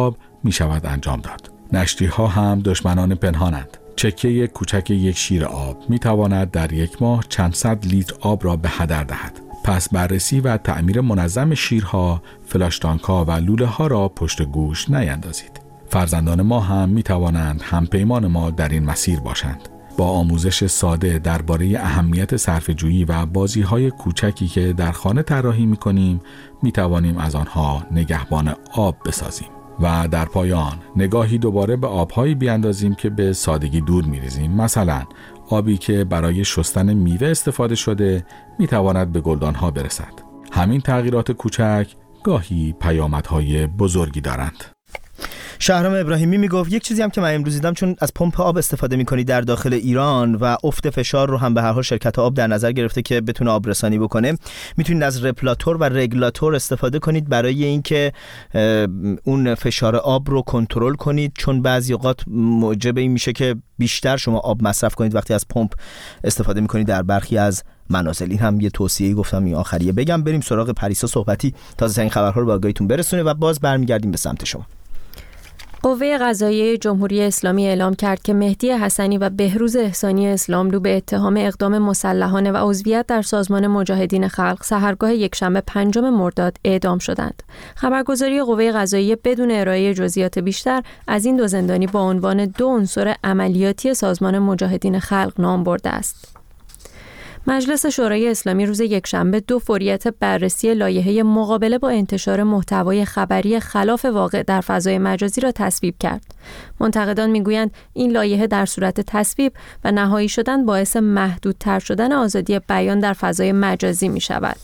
می شود انجام داد. نشتی‌ها هم دشمنان پنهانند. چکه کوچک یک شیر آب می تواند در یک ماه چند صد لیتر آب را به هدر دهد. پس بررسی و تعمیر منظم شیرها، فلاشتانک‌ها و لوله‌ها را پشت گوش نیندازید. فرزندان ما هم می توانند همپیمان ما در این مسیر باشند. با آموزش ساده درباره اهمیت صرفه‌جویی و بازی‌های کوچکی که در خانه طراحی می‌کنیم، می‌توانیم از آنها نگهبان آب بسازیم. و در پایان نگاهی دوباره به آب‌هایی بیاندازیم که به سادگی دور می‌ریزیم. مثلا آبی که برای شستن میوه استفاده شده می‌تواند به گلدان‌ها برسد. همین تغییرات کوچک گاهی پیامدهای بزرگی دارند. شهرام ابراهیمی میگفت یک چیزی هم که من امروز دیدم، چون از پمپ آب استفاده میکنی در داخل ایران و افت فشار رو هم به هر حال شرکت آب در نظر گرفته که بتونه آب رسانی بکنه، میتونید از رپلاتور و رگلاتور استفاده کنید برای اینکه اون فشار آب رو کنترل کنید، چون بعضی اوقات موجب این میشه که بیشتر شما آب مصرف کنید وقتی از پمپ استفاده میکنید در برخی از منازل. این هم یه توصیه‌ای گفتم این آخریه بگم. بریم سراغ پریسا صحبتی تازه این خبرها رو به آگاهیتون برسونه و باز برمیگردیم به سمت شما. قوه قضاییه جمهوری اسلامی اعلام کرد که مهدی حسنی و بهروز احسانی اسلاملو به اتهام اقدام مسلحانه و عضویت در سازمان مجاهدین خلق سحرگاه یکشنبه 5 مرداد اعدام شدند. خبرگزاری قوه قضاییه بدون ارائه جزئیات بیشتر از این دو زندانی با عنوان 2 عنصر عملیاتی سازمان مجاهدین خلق نام برده است. مجلس شورای اسلامی روز یکشنبه 2 فوریت بررسی لایحه مقابله با انتشار محتوای خبری خلاف واقع در فضای مجازی را تصویب کرد. منتقدان میگویند این لایحه در صورت تصویب و نهایی شدن باعث محدودتر شدن آزادی بیان در فضای مجازی می شود.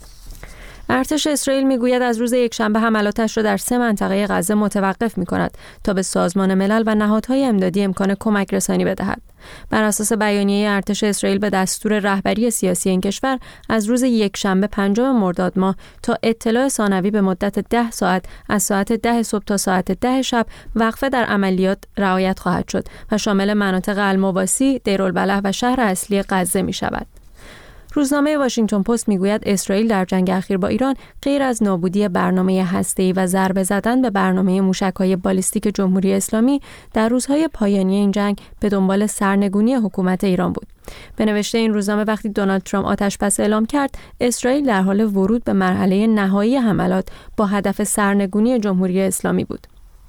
ارتش اسرائیل میگوید از روز یکشنبه حملاتش را در 3 منطقه غزه متوقف می‌کند تا به سازمان ملل و نهادهای امدادی امکان کمک رسانی بدهد. بر اساس بیانیه ارتش اسرائیل به دستور رهبری سیاسی این کشور از روز یکشنبه 5 مرداد ماه تا اطلاع ثانوی به مدت 10 ساعت از ساعت 10 صبح تا ساعت 10 شب وقفه در عملیات رعایت خواهد شد و شامل مناطق المواسی، دیرالبلح و شهر اصلی غزه می‌شود. روزنامه واشنگتن پست میگوید اسرائیل در جنگ اخیر با ایران غیر از نابودی برنامه هسته‌ای و ضربه زدن به برنامه موشک‌های بالیستیک جمهوری اسلامی در روزهای پایانی این جنگ به دنبال سرنگونی حکومت ایران بود. به نوشته این روزنامه وقتی دونالد ترامپ آتش‌بس اعلام کرد، اسرائیل در حال ورود به مرحله نهایی حملات با هدف سرنگونی جمهوری اسلامی بود.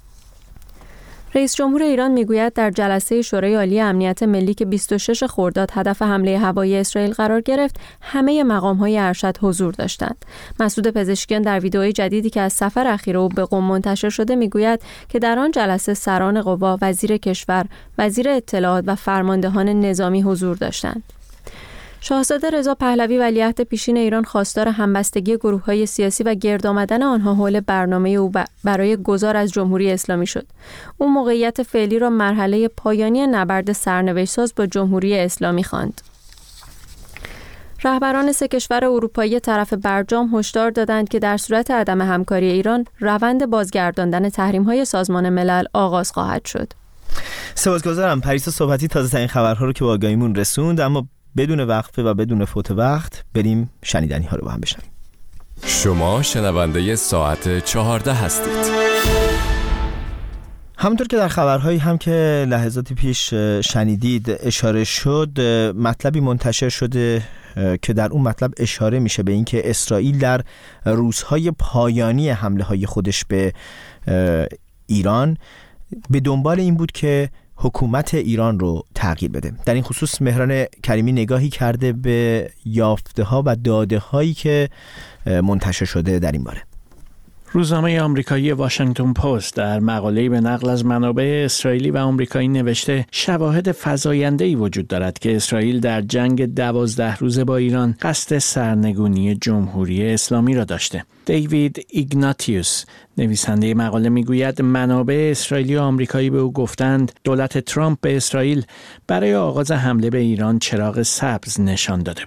رئیس جمهور ایران میگوید در جلسه شورای عالی امنیت ملی که 26 خرداد هدف حمله هوایی اسرائیل قرار گرفت، همه مقام‌های ارشد حضور داشتند. مسعود پزشکیان در ویدئوی جدیدی که از سفر اخیر او به قم منتشر شده میگوید که در آن جلسه سران قوا، وزیر کشور، وزیر اطلاعات و فرماندهان نظامی حضور داشتند. شاهزاده رضا پهلوی ولیعهد پیشین ایران خواستار همبستگی گروه‌های سیاسی و گرد آمدن آنها حول برنامه او برای گذار از جمهوری اسلامی شد. او موقعیت فعلی را مرحله پایانی نبرد سرنوشت‌ساز با جمهوری اسلامی خواند. رهبران 3 کشور اروپایی طرف برجام هشدار دادند که در صورت عدم همکاری ایران، روند بازگرداندن تحریم‌های سازمان ملل آغاز خواهد شد. سپاسگزارم پریسا صحبتی تازه ترین خبرها رو که با آگاهیمون رسوند، اما بدون وقفه و بدون فوت وقت بریم شنیدنی ها رو با هم بشنویم. شما شنونده ساعت 14 هستید. همونطور که در خبرهایی هم که لحظاتی پیش شنیدید اشاره شد، مطلبی منتشر شده که در اون مطلب اشاره میشه به اینکه اسرائیل در روزهای پایانی حمله های خودش به ایران به دنبال این بود که حکومت ایران رو تغییر بده. در این خصوص مهران کریمی نگاهی کرده به یافته ها و داده هایی که منتشر شده در این باره. روزنامه آمریکایی واشنگتن پست در مقاله‌ای به نقل از منابع اسرائیلی و آمریکایی نوشته شواهد فزاینده‌ای وجود دارد که اسرائیل در جنگ 12 روزه با ایران قصد سرنگونی جمهوری اسلامی را داشته. دیوید ایگناتیوس نویسنده مقاله میگوید منابع اسرائیلی و آمریکایی به او گفتند دولت ترامپ به اسرائیل برای آغاز حمله به ایران چراغ سبز نشان داده بود.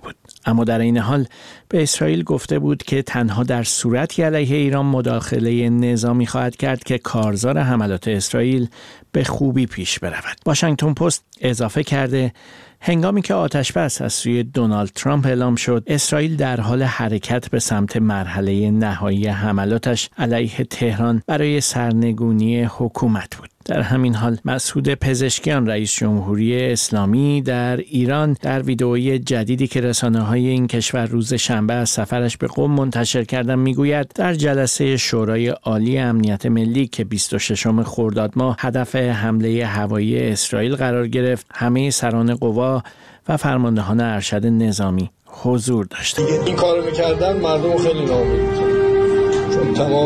اما در این حال به اسرائیل گفته بود که تنها در صورتی علیه ایران مداخله نظامی خواهد کرد که کارزار حملات اسرائیل به خوبی پیش برود. واشنگتن پست اضافه کرده هنگامی که آتش‌بس از سوی دونالد ترامپ اعلام شد، اسرائیل در حال حرکت به سمت مرحله نهایی حملاتش علیه تهران برای سرنگونی حکومت بود. در همین حال مسعود پزشکیان رئیس جمهوری اسلامی در ایران در ویدئوی جدیدی که رسانه‌های این کشور روز شنبه از سفرش به قم منتشر کردند میگوید در جلسه شورای عالی امنیت ملی که 26 خرداد ماه هدف حمله هوایی اسرائیل قرار گرفت، همه سران قوا و فرماندهان ارشد نظامی حضور داشتند. این کارو می‌کردن مردم خیلی ناامید می‌شدن، چون تمام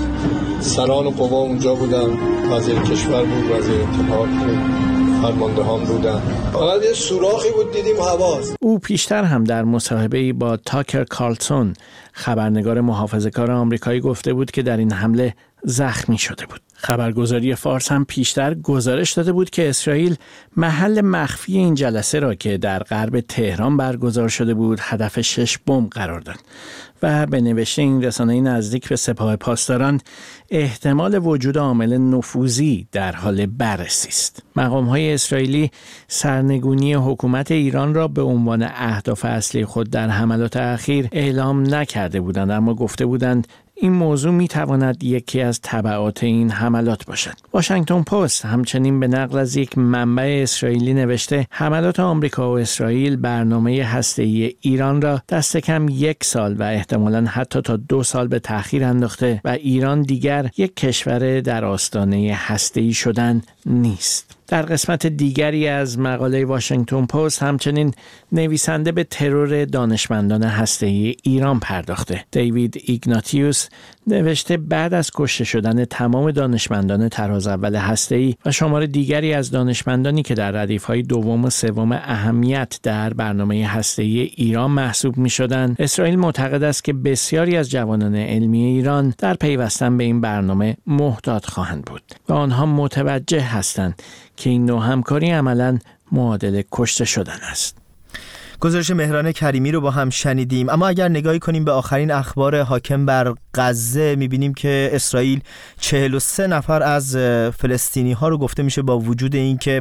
سران قوا اونجا بودن، وزیر کشور بود، وزیر اطلاعات بود، فرماندهان بودن. فقط یه سوراخی بود دیدیم هواست. او پیشتر هم در مصاحبه‌ای با تاکر کارلسون خبرنگار محافظه‌کار آمریکایی گفته بود که در این حمله زخمی شده بود. خبرگزاری فارس هم پیشتر گزارش داده بود که اسرائیل محل مخفی این جلسه را که در غرب تهران برگزار شده بود هدف 6 بمب قرار داد و به نوشته این رسانه نزدیک به سپاه پاسداران احتمال وجود عامل نفوذی در حال بررسی است. مقام‌های اسرائیلی سرنگونی حکومت ایران را به عنوان اهداف اصلی خود در حملات اخیر اعلام نکرده بودند، اما گفته بودند این موضوع میتواند یکی از تبعات این حملات باشد. واشنگتن پست همچنین به نقل از یک منبع اسرائیلی نوشته حملات آمریکا و اسرائیل برنامه هسته‌ای ایران را دست کم 1 سال و احتمالاً حتی تا 2 سال به تأخیر انداخته و ایران دیگر یک کشور در آستانه هسته‌ای شدن نیست. در قسمت دیگری از مقاله واشنگتن پست همچنین نویسنده به ترور دانشمندان هسته‌ای ایران پرداخته. دیوید ایگناتیوس نوشته بعد از کشته شدن تمام دانشمندان طراز اول هسته‌ای و شمار دیگری از دانشمندانی که در ردیف‌های دوم و سوم اهمیت در برنامه هسته‌ای ایران محسوب می‌شدند، اسرائیل معتقد است که بسیاری از جوانان علمی ایران در پیوستن به این برنامه محتاط خواهند بود و آنها متوجه هستند که این نوع همکاری عملاً معادل کشته شدن است. گزارش مهران کریمی رو با هم شنیدیم، اما اگر نگاهی کنیم به آخرین اخبار حاکم بر غزه میبینیم که اسرائیل 43 نفر از فلسطینی ها رو گفته میشه با وجود اینکه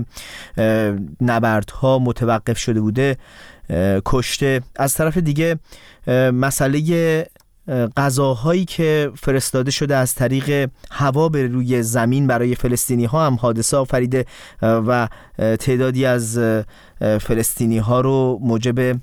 نبردها متوقف شده بوده کشته. از طرف دیگه مسئله غذاهایی که فرستاده شده از طریق هوا به روی زمین برای فلسطینی ها هم حادثه آفریده و تعدادی از فلسطینی ها رو موجب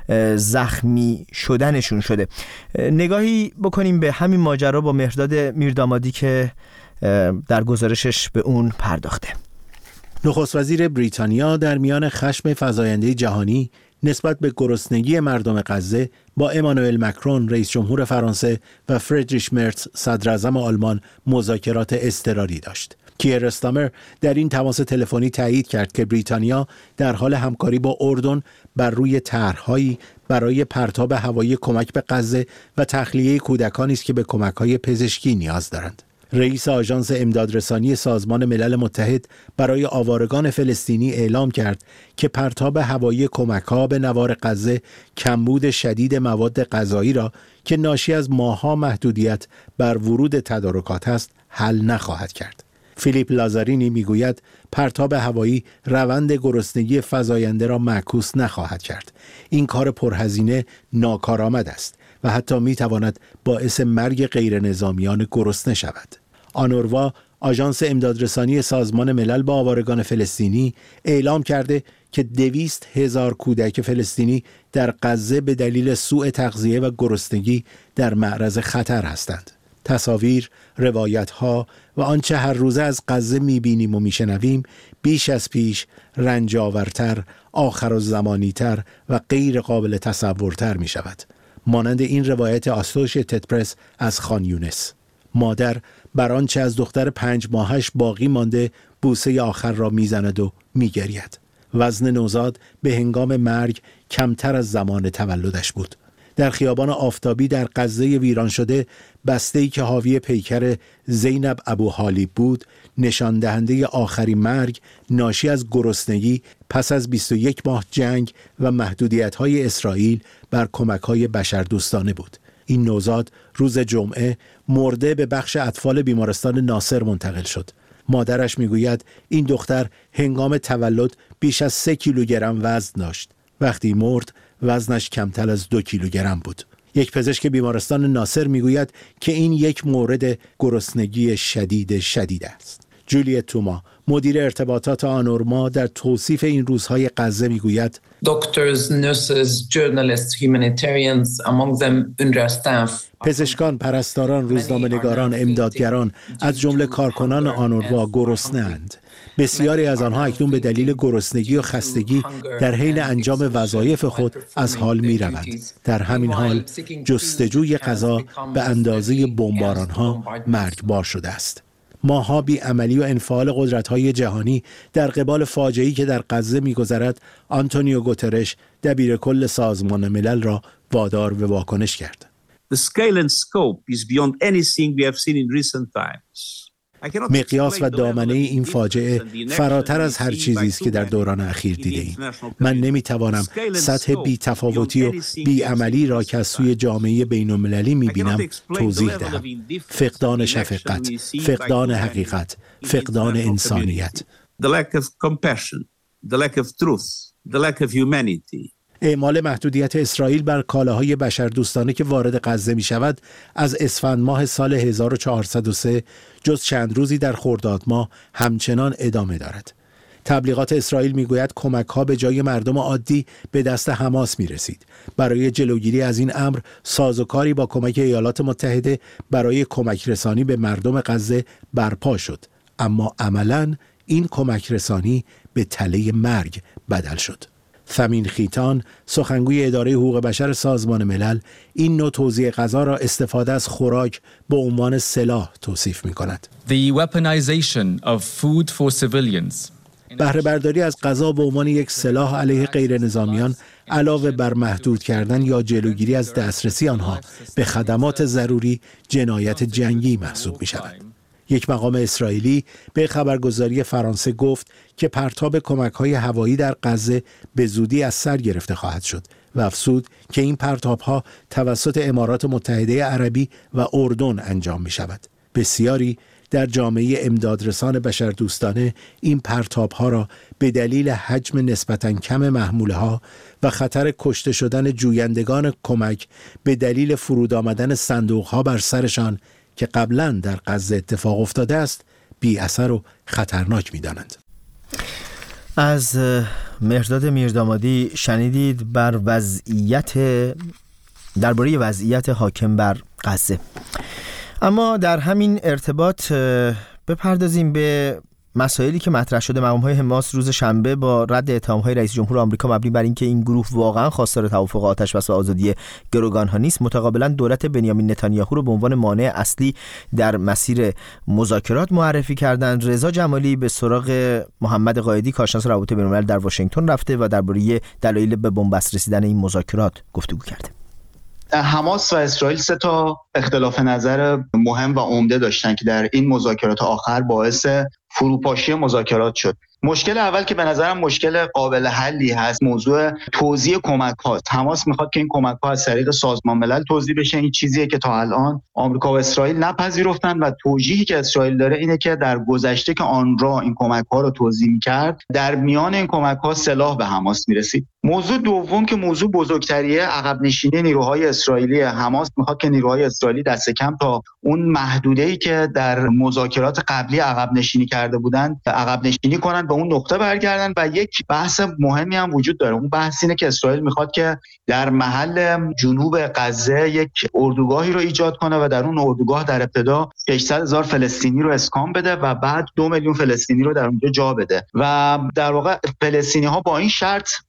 زخمی شدنشون شده. نگاهی بکنیم به همین ماجرا با مهرداد میردامادی که در گزارشش به اون پرداخته. نخست وزیر بریتانیا در میان خشم فزاینده جهانی نسبت به گرسنگی مردم غزه با امانوئل مکرون رئیس جمهور فرانسه و فریدریش مرتز صدر اعظم آلمان مذاکرات اضطراری داشت. کیر استامر در این تماس تلفنی تایید کرد که بریتانیا در حال همکاری با اردن بر روی طرح‌هایی برای پرتاب هوایی کمک به غزه و تخلیه کودکانی است که به کمک‌های پزشکی نیاز دارند. رئیس آژانس امدادرسانی سازمان ملل متحد برای آوارگان فلسطینی اعلام کرد که پرتاب هوایی کمک‌ها به نوار غزه کمبود شدید مواد غذایی را که ناشی از ماه‌ها محدودیت بر ورود تدارکات است حل نخواهد کرد. فیلیپ لازارینی میگوید پرتاب هوایی روند گرسنگی فزاینده را معکوس نخواهد کرد. این کار پرهزینه ناکارآمد است و حتی میتواند باعث مرگ غیر نظامیان گرسنه شود. آنوروا، آژانس امدادرسانی سازمان ملل با آوارگان فلسطینی، اعلام کرده که 200,000 کودک فلسطینی در غزه به دلیل سوء تغذیه و گرسنگی در معرض خطر هستند. تصاویر، روایت‌ها و آنچه هر روزه از غزه می‌بینیم و می‌شنویم بیش از پیش رنج‌آورتر، آخرالزمانی‌تر و غیر قابل تصورتر می‌شود. مانند این روایت آسوشیتد پرس از خان یونس. مادر بر آنچه از دختر 5 ماهش باقی مانده بوسه آخر را میزند و میگرید. وزن نوزاد به هنگام مرگ کمتر از زمان تولدش بود. در خیابان آفتابی در غزه ویران شده، بسته‌ای که حاوی پیکر زینب ابوحالیب بود، نشان دهنده آخرین مرگ ناشی از گرسنگی پس از 21 ماه جنگ و محدودیت‌های اسرائیل بر کمک‌های بشردوستانه بود. این نوزاد روز جمعه مرده به بخش اطفال بیمارستان ناصر منتقل شد. مادرش میگوید این دختر هنگام تولد بیش از 3 کیلوگرم وزن داشت. وقتی مرد وزنش کمتر از 2 کیلوگرم بود. یک پزشک بیمارستان ناصر میگوید که این یک مورد گرسنگی شدید است. جولیت توما، مدیر ارتباطات آنورما، در توصیف این روزهای غزه میگوید Doctors, nurses, journalists, humanitarians, among them UNRWA staff. پزشکان، پرستاران، روزنامه‌نگاران، امدادگران از جمله کارکنان آنورما گرسنه‌اند. بسیاری از آنها اکنون به دلیل گرسنگی و خستگی در حین انجام وظایف خود از حال می‌روند. در همین حال جستجوی غذا به اندازه بمباران‌ها مرگبار شده است. ماه‌ها بی‌عملی و انفعال قدرت‌های جهانی در قبال فاجعه‌ای که در غزه می‌گذرد، آنتونیو گوترش دبیر کل سازمان ملل را وادار به واکنش کرد. The scale and scope is beyond anything we have seen in recent times. مقیاس و دامنه این فاجعه فراتر از هر چیزی است که در دوران اخیر دیده‌ایم. من نمی‌توانم سطح بی‌تفاوتی و بی‌عملی را که از سوی جامعه بین‌المللی می‌بینم توضیح دهم. فقدان شفقت، فقدان حقیقت، فقدان انسانیت. The lack of compassion, the lack of truth, the lack of humanity. اعمال محدودیت اسرائیل بر کالاهای بشردوستانه که وارد غزه می شود از اسفند ماه سال 1403 جز چند روزی در خرداد ماه همچنان ادامه دارد. تبلیغات اسرائیل می گوید کمک ها به جای مردم عادی به دست حماس می رسید. برای جلوگیری از این امر سازوکاری با کمک ایالات متحده برای کمک رسانی به مردم غزه برپا شد. اما عملاً این کمک رسانی به تله مرگ بدل شد. ثمین خیتان، سخنگوی اداره حقوق بشر سازمان ملل، این نوع توزیع غذا را استفاده از خوراک به عنوان سلاح توصیف می‌کند. The weaponization of food for civilians. بهره برداری از غذا به عنوان یک سلاح علیه غیر نظامیان علاوه بر محدود کردن یا جلوگیری از دسترسی آنها به خدمات ضروری جنایت جنگی محسوب می‌شود. یک مقام اسرائیلی به خبرگزاری فرانسه گفت که پرتاب کمک‌های هوایی در غزه به زودی از سر گرفته خواهد شد و افزود که این پرتاب‌ها توسط امارات متحده عربی و اردن انجام می‌شود. بسیاری در جامعه امدادرسان بشردوستانه این پرتاب‌ها را به دلیل حجم نسبتاً کم محموله‌ها و خطر کشته شدن جویندگان کمک به دلیل فرود آمدن صندوق‌ها بر سرشان که قبلا در غزه اتفاق افتاده است بی اثر و خطرناک می دانند. از مهرداد میردامادی شنیدید درباره وضعیت حاکم بر غزه. اما در همین ارتباط بپردازیم به مسائلی که مطرح شده. مقام‌های حماس روز شنبه با رد اتهام‌های رئیس جمهور آمریکا مبنی بر اینکه این گروه واقعا خواستار توافق آتش‌بس و آزادی گروگان‌ها نیست، متقابلاً دولت بنیامین نتانیاهو رو به عنوان مانع اصلی در مسیر مذاکرات معرفی کردند. رضا جمالی به سراغ محمد قائدی، کارشناس روابط بین‌الملل در واشنگتن رفته و درباره دلایل به بنبست رسیدن این مذاکرات گفتگو کرده. حماس و اسرائیل 3 تا اختلاف نظر مهم و عمده داشتن که در این مذاکرات آخر باعث فروپاشی مذاکرات شد. مشکل اول که به نظرم مشکل قابل حلی هست، موضوع توزیع کمک هاست. حماس میخواد که این کمک ها از طریق سازمان ملل توزیع بشه. این چیزیه که تا الان آمریکا و اسرائیل نپذیرفتن و توجیهی که اسرائیل داره اینه که در گذشته که آنرا این کمک ها رو توزیع میکرد، در میان این کمک ها سلاح به حماس میرسید. موضوع دوم که موضوع بزرگتریه، عقب نشینی نیروهای اسرائیلی. حماس میخواد که نیروهای اسرائیلی دست کم تا اون محدوده‌ای که در مذاکرات قبلی عقب نشینی کرده بودن عقب نشینی کنن، به اون نقطه برگردن. و یک بحث مهمی هم وجود داره. اون بحث اینه که اسرائیل میخواد که در محل جنوب غزه یک اردوگاهی رو ایجاد کنه و در اون اردوگاه در ابتدا 600,000 فلسطینی رو اسکان بده و بعد 2 میلیون فلسطینی رو در اونجا جا بده. و در واقع فلسطینی‌ها با این شرط بر اساس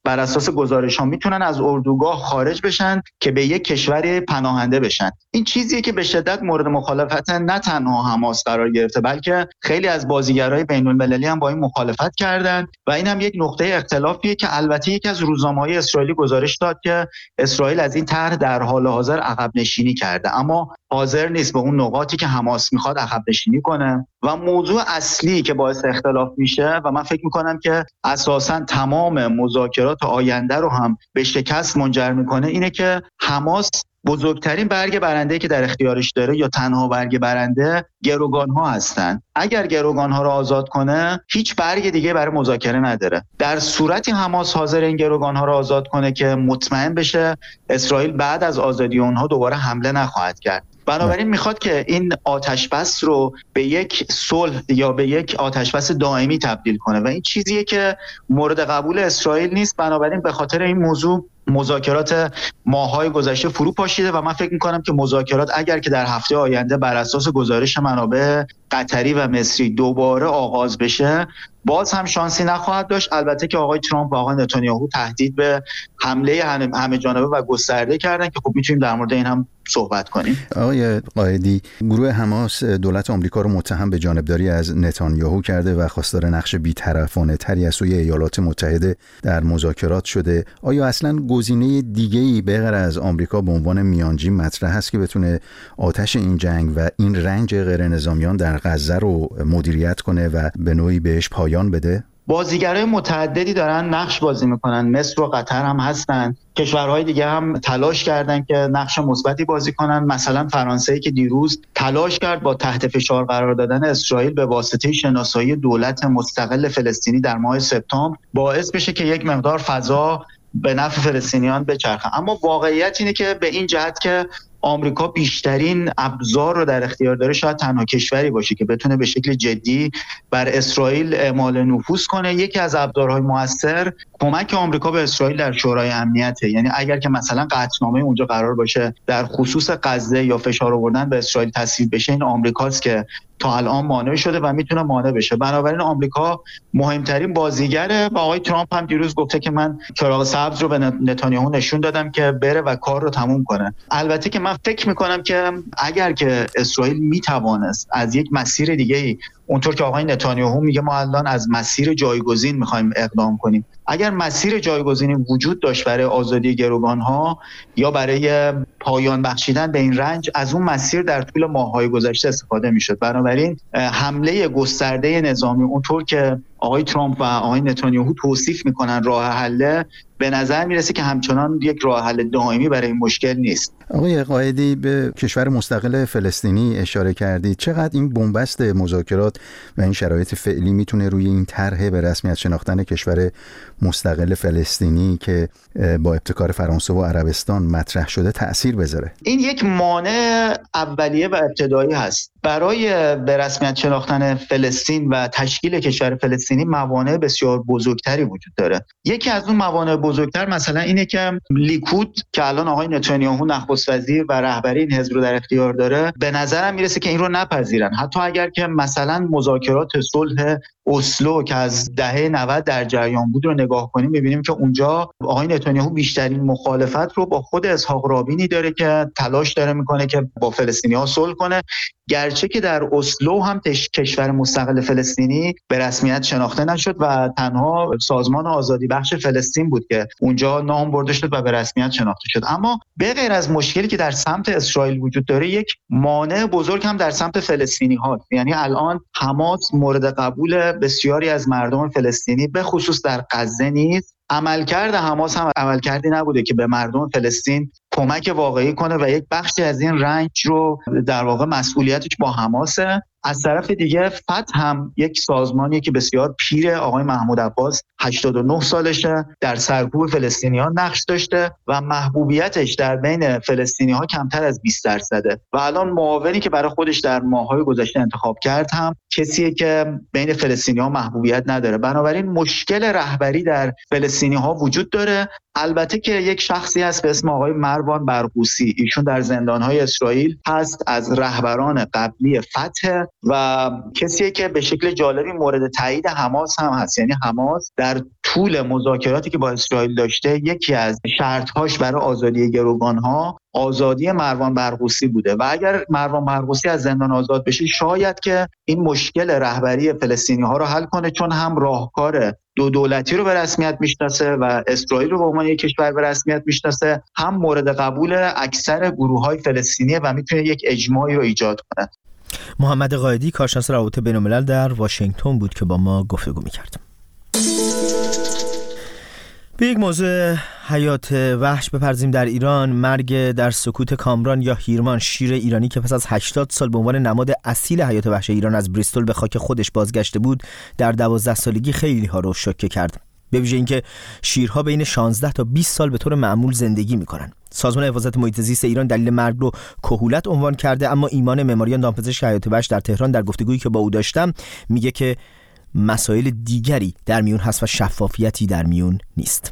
واسه گزارش‌ها میتونن از اردوگاه خارج بشن که به یک کشور پناهنده بشن. این چیزیه که به شدت مورد مخالفت نه تنها حماس قرار گرفته، بلکه خیلی از بازیگرای بین‌المللی هم با این مخالفت کردن و این هم یک نقطه اختلافیه که البته یکی از روزنامه‌های اسرائیلی گزارش داد که اسرائیل از این طرح در حال حاضر عقب نشینی کرده، اما حاضر نیست به اون نقاطی که حماس میخواد عقب نشینی کنه. و موضوع اصلی که باعث اختلاف میشه و من فکر میکنم که اساساً تمام مذاکرات آینده رو هم به شکست منجر میکنه اینه که حماس بزرگترین برگ برنده که در اختیارش داره یا تنها برگ برنده گروگان‌ها هستن. اگر گروگان‌ها رو آزاد کنه هیچ برگ دیگه برای مذاکره نداره. در صورتی حماس حاضر این گروگان‌ها رو آزاد کنه که مطمئن بشه اسرائیل بعد از آزادی اونها دوباره حمله نخواهد کرد. بنابراین میخواد که این آتشبس رو به یک صلح یا به یک آتشبس دائمی تبدیل کنه و این چیزیه که مورد قبول اسرائیل نیست. بنابراین به خاطر این موضوع مذاکرات ماه‌های گذشته فرو پاشیده و من فکر می‌کنم که مذاکرات اگر که در هفته آینده بر اساس گزارش منابع قطری و مصری دوباره آغاز بشه باز هم شانسی نخواهد داشت. البته که آقای ترامپ و آقای نتانیاهو تهدید به حمله همه جانبه و گسترده کردن که خب میتونیم در مورد این هم صحبت کنیم. آقای قائدی، گروه حماس دولت آمریکا رو متهم به جانبداری از نتانیاهو کرده و خواستار نقش بی‌طرفانه تری از سوی ایالات متحده در مذاکرات شده. آیا اصلاً گزینه دیگه‌ای به غیر از آمریکا به عنوان میانجی مطرح است که بتونه آتش این جنگ و این رنج غیر نظامیان در غزه رو مدیریت کنه و به نوعی بهش پایان بده؟ بازیگرای متعددی دارن نقش بازی میکنن، مصر و قطر هم هستن، کشورهای دیگه هم تلاش کردن که نقش مثبتی بازی کنن. مثلا فرانسه که دیروز تلاش کرد با تحت فشار قرار دادن اسرائیل به واسطه شناسایی دولت مستقل فلسطینی در ماه سپتامبر باعث بشه که یک مقدار فضا به نفع فلسطینیان بچرخه. اما واقعیت اینه که به این جهت که آمریکا بیشترین ابزار رو در اختیار داره، شاید تنها کشوری باشه که بتونه به شکل جدی بر اسرائیل اعمال نفوذ کنه. یکی از ابزارهای مؤثر کمک آمریکا به اسرائیل در شورای امنیته. یعنی اگر که مثلا قطعنامه اونجا قرار باشه در خصوص غزه یا فشار آوردن به اسرائیل تصویب بشه، این آمریکاست که تا الان مانع شده و میتونه مانع بشه. بنابراین آمریکا مهمترین بازیگره و آقای ترامپ هم دیروز گفته که من چراغ سبز رو به نتانیاهو نشون دادم که بره و کار رو تموم کنه. البته که من فکر میکنم که اگر که اسرائیل میتوانست از یک مسیر دیگه‌ای، اونطور که آقای نتانیاهو میگه ما الان از مسیر جایگزین میخوایم اقدام کنیم، اگر مسیر جایگزینی وجود داشت برای آزادی گروگان‌ها یا برای پایان بخشیدن به این رنج، از اون مسیر در طول ماه‌های گذشته استفاده میشد. بنابراین حمله گسترده نظامی اونطور که آقای ترامپ و آقای نتانیاهو توصیف میکنن راه حل، به نظر میرسه که همچنان یک راه حل دائمی برای این مشکل نیست. آقای قائدی، به کشور مستقل فلسطینی اشاره کردید. چقدر این بنبست مذاکرات و این شرایط فعلی میتونه روی این طرح به رسمیت شناختن کشور مستقل فلسطینی که با ابتکار فرانسه و عربستان مطرح شده تأثیر بذاره؟ این یک مانع اولیه و ابتدایی هست. برای به رسمیت شناختن فلسطین و تشکیل کشور فلسطینی موانع بسیار بزرگتری وجود داره. یکی از اون موانع بزرگتر مثلا اینه که لیکود که الان آقای نتانیاهو نخست وزیر و رهبری این حزب رو در اختیار داره، به نظرم میرسه که این رو نپذیرن. حتی اگر که مثلا مذاکرات صلح اسلو که از دهه 90 در جریان بود رو نگاه کنیم، می‌بینیم که اونجا آقای نتانیاهو بیشترین مخالفت رو با خود اسحاق رابینی داره که تلاش داره میکنه که با فلسطینی‌ها صلح کنه، گرچه که در اسلو هم کشور مستقل فلسطینی به رسمیت شناخته نشد و تنها سازمان آزادی بخش فلسطین بود که اونجا نام برده شد و به رسمیت شناخته شد. اما به غیر از مشکلی که در سمت اسرائیل وجود داره، یک مانع بزرگ هم در سمت فلسطینی ها. یعنی الان حماس مورد قبول بسیاری از مردم فلسطینی به خصوص در غزه نیست. عملکرد حماس هم عملکردی نبوده که به مردم فلسطین کمک واقعی کنه و یک بخشی از این رنج رو در واقع مسئولیتش با حماسه. از طرف دیگه فتح هم یک سازمانیه که بسیار پیره. آقای محمود عباس 89 سالشه، در سرکوب فلسطینیان نقش داشته و محبوبیتش در بین فلسطینی‌ها کمتر از 20% و الان معاونی که برای خودش در ماه‌های گذشته انتخاب کرد هم کسیه که بین فلسطینی‌ها محبوبیت نداره. بنابراین مشکل رهبری در فلسطینی‌ها وجود داره. البته که یک شخصی هست به اسم آقای مروان برغوثی، ایشون در زندان‌های اسرائیل هست، از رهبران قبلی فتح و کسیه که به شکل جالبی مورد تایید حماس هم هست. یعنی حماس در طول مذاکراتی که با اسرائیل داشته یکی از شرط‌هاش برای آزادی گروگان‌ها آزادی مروان برغوثی بوده و اگر مروان برغوثی از زندان آزاد بشه شاید که این مشکل رهبری فلسطینی‌ها رو حل کنه، چون هم راهکار دو دولتی رو به رسمیت میشناسه و اسرائیل رو به عنوان یک کشور به رسمیت میشناسه، هم مورد قبول اکثر گروه‌های فلسطینی و میتونه یک اجماعی رو ایجاد کنه. محمد قائدی کارشناس روابط بین‌الملل در واشنگتن بود که با ما گفتگو می‌کرد. به یک موضوع حیات وحش بپرزیم. در ایران مرگ در سکوت کامران یا هیرمان، شیر ایرانی که پس از 80 سال به عنوان نماد اصیل حیات وحش ایران از بریستول به خاک خودش بازگشته بود، در 12 سالگی خیلی ها رو شوکه کرد. به ویژه اینکه شیرها بین 16 تا 20 سال به طور معمول زندگی میکنن. سازمان حفاظت محیط زیست ایران دلیل مرگ رو کهولت عنوان کرده، اما ایمان معماریان دامپزشک حیات وحش در تهران در گفتگویی که با او داشتم میگه که مسائل دیگری در میون هست و شفافیتی در میون نیست.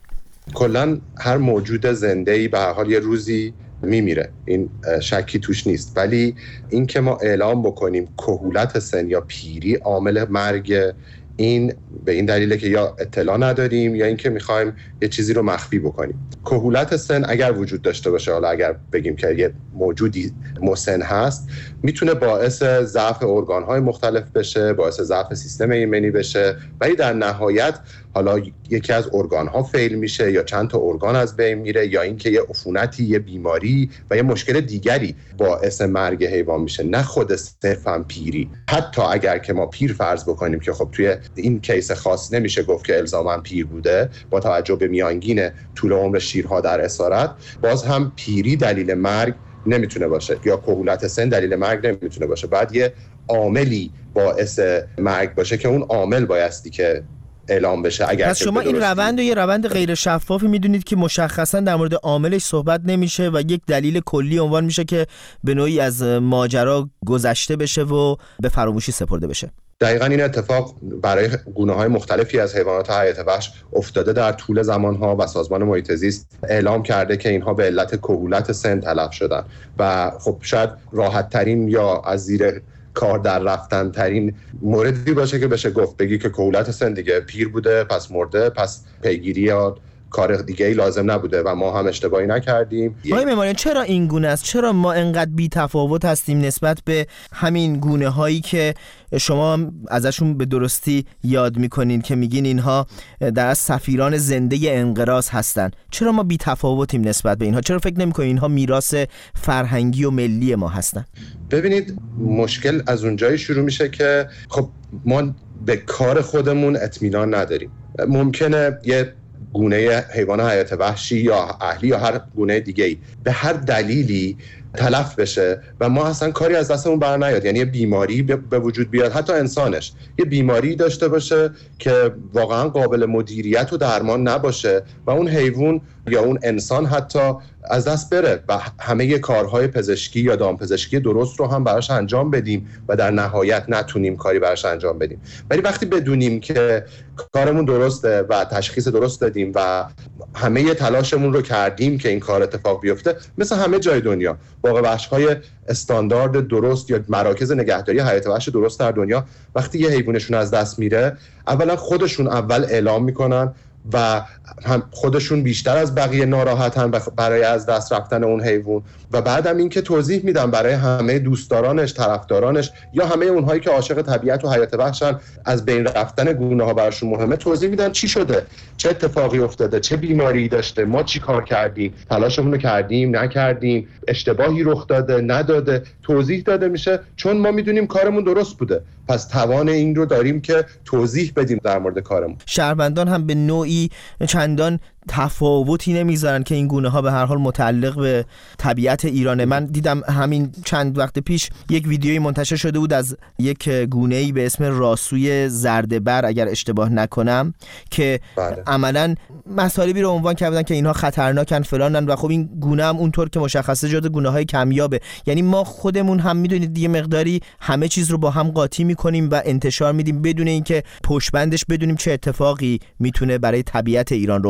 کلاً هر موجود زنده‌ای به هر حال یه روزی میمیره، این شکی توش نیست، ولی این که ما اعلام بکنیم کهولت سن یا پیری عامل مرگ، این به این دلیله که یا اطلاع نداریم یا اینکه میخوایم یه چیزی رو مخفی بکنیم. کهولت سن اگر وجود داشته باشه، حالا اگر بگیم که یه موجودی مسن هست، میتونه باعث ضعف ارگان‌های مختلف بشه، باعث ضعف سیستم ایمنی بشه، ولی در نهایت حالا یکی از ارگان‌ها فیل میشه یا چند تا ارگان از بین میره یا اینکه یه عفونتی، یه بیماری و یه مشکل دیگری باعث مرگ حیوان میشه، نه خود صرفاً پیری. حتی اگر که ما پیر فرض بکنیم که خب توی این کیس خاص نمیشه گفت که الزاماً پیر بوده با توجه به میانگین طول عمر شیرها در اسارت، باز هم پیری دلیل مرگ نمیتونه باشه یا کهولت سن دلیل مرگ نمیتونه باشه. بعد یه عاملی باعث مرگ باشه که اون عامل بایستی که اعلام بشه. اگر پس شما این روند و یه روند غیر شفافی میدونید که مشخصا در مورد عاملش صحبت نمیشه و یک دلیل کلی عنوان میشه که به نوعی از ماجرا گذشته بشه و به فراموشی سپرده بشه. دقیقاً این اتفاق برای گونه‌های مختلفی از حیوانات حیات وحش افتاده در طول زمانها و سازمان محیط زیست اعلام کرده که اینها به علت کهولت سن تلف شدن و خب شاید راحت ترین یا از زیر کار در رفتن ترین موردی باشه که بشه گفت بگی که کهولت سن دیگه پیر بوده پس مرده، پس پیگیری یا کار دیگه ای لازم نبوده و ما هم اشتباهی نکردیم. آقای معماریان چرا این گونه است؟ چرا ما انقدر بی تفاوت هستیم نسبت به همین گونه هایی که شما ازشون به درستی یاد میکنین که میگین اینها در از سفیران زنده انقراض هستن؟ چرا ما بی تفاوتیم نسبت به اینها؟ چرا فکر نمیکنین اینها میراث فرهنگی و ملی ما هستن؟ ببینید مشکل از اونجایی شروع میشه که خب ما به کار خودمون اطمینان نداریم. ممکنه یه گونه حیوان حیات وحشی یا اهلی یا هر گونه دیگه‌ای به هر دلیلی تلف بشه و ما اصلا کاری از دستمون بر نیاد، یعنی یه بیماری به وجود بیاد، حتی انسانش یه بیماری داشته باشه که واقعا قابل مدیریت و درمان نباشه و اون حیوان یا اون انسان حتی از دست بره و همه کارهای پزشکی یا دامپزشکی درست رو هم براش انجام بدیم و در نهایت نتونیم کاری براش انجام بدیم. ولی وقتی بدونیم که کارمون درسته و تشخیص درست دادیم و همه تلاشمون رو کردیم که این کار اتفاق بیفته، مثل همه جای دنیا باغ وحش‌های استاندارد درست یا مراکز نگهداری حیات وحش درست در دنیا وقتی یه حیوانشون از دست میره، اولا خودشون اول اعلام میکنن و هم خودشون بیشتر از بقیه ناراحتن برای از دست رفتن اون حیوان و بعدم این که توضیح میدن برای همه دوستدارانش، طرفدارانش یا همه اونهایی که عاشق طبیعت و حیات وحشن، از بین رفتن گونه ها براشون مهمه، توضیح میدن چی شده، چه اتفاقی افتاده، چه بیماری داشته، ما چی کار کردیم، تلاشمون رو کردیم نکردیم، اشتباهی رخ داده نداده، توضیح داده میشه چون ما میدونیم کارمون درست بوده، پس توان این رو داریم که توضیح بدیم در مورد کارمون. شهروندان هم به نوعی چندان تفاوتی نمیذارن که این گونه ها به هر حال متعلق به طبیعت ایرانه. من دیدم همین چند وقت پیش یک ویدیویی منتشر شده بود از یک گونه‌ای به اسم راسوی زرده‌بر اگر اشتباه نکنم که عملاً مطالبی رو عنوان کردن که اینها خطرناکن فلانن و خب این گونه هم اونطور که مشخصه جزو گونه‌های کمیابه. یعنی ما خودمون هم میدونید دیگه مقداری همه چیز رو با هم قاطی میکنیم و انتشار میدیم بدون اینکه پشتبندش بدونیم چه اتفاقی میتونه برای طبیعت ایران رخ بده.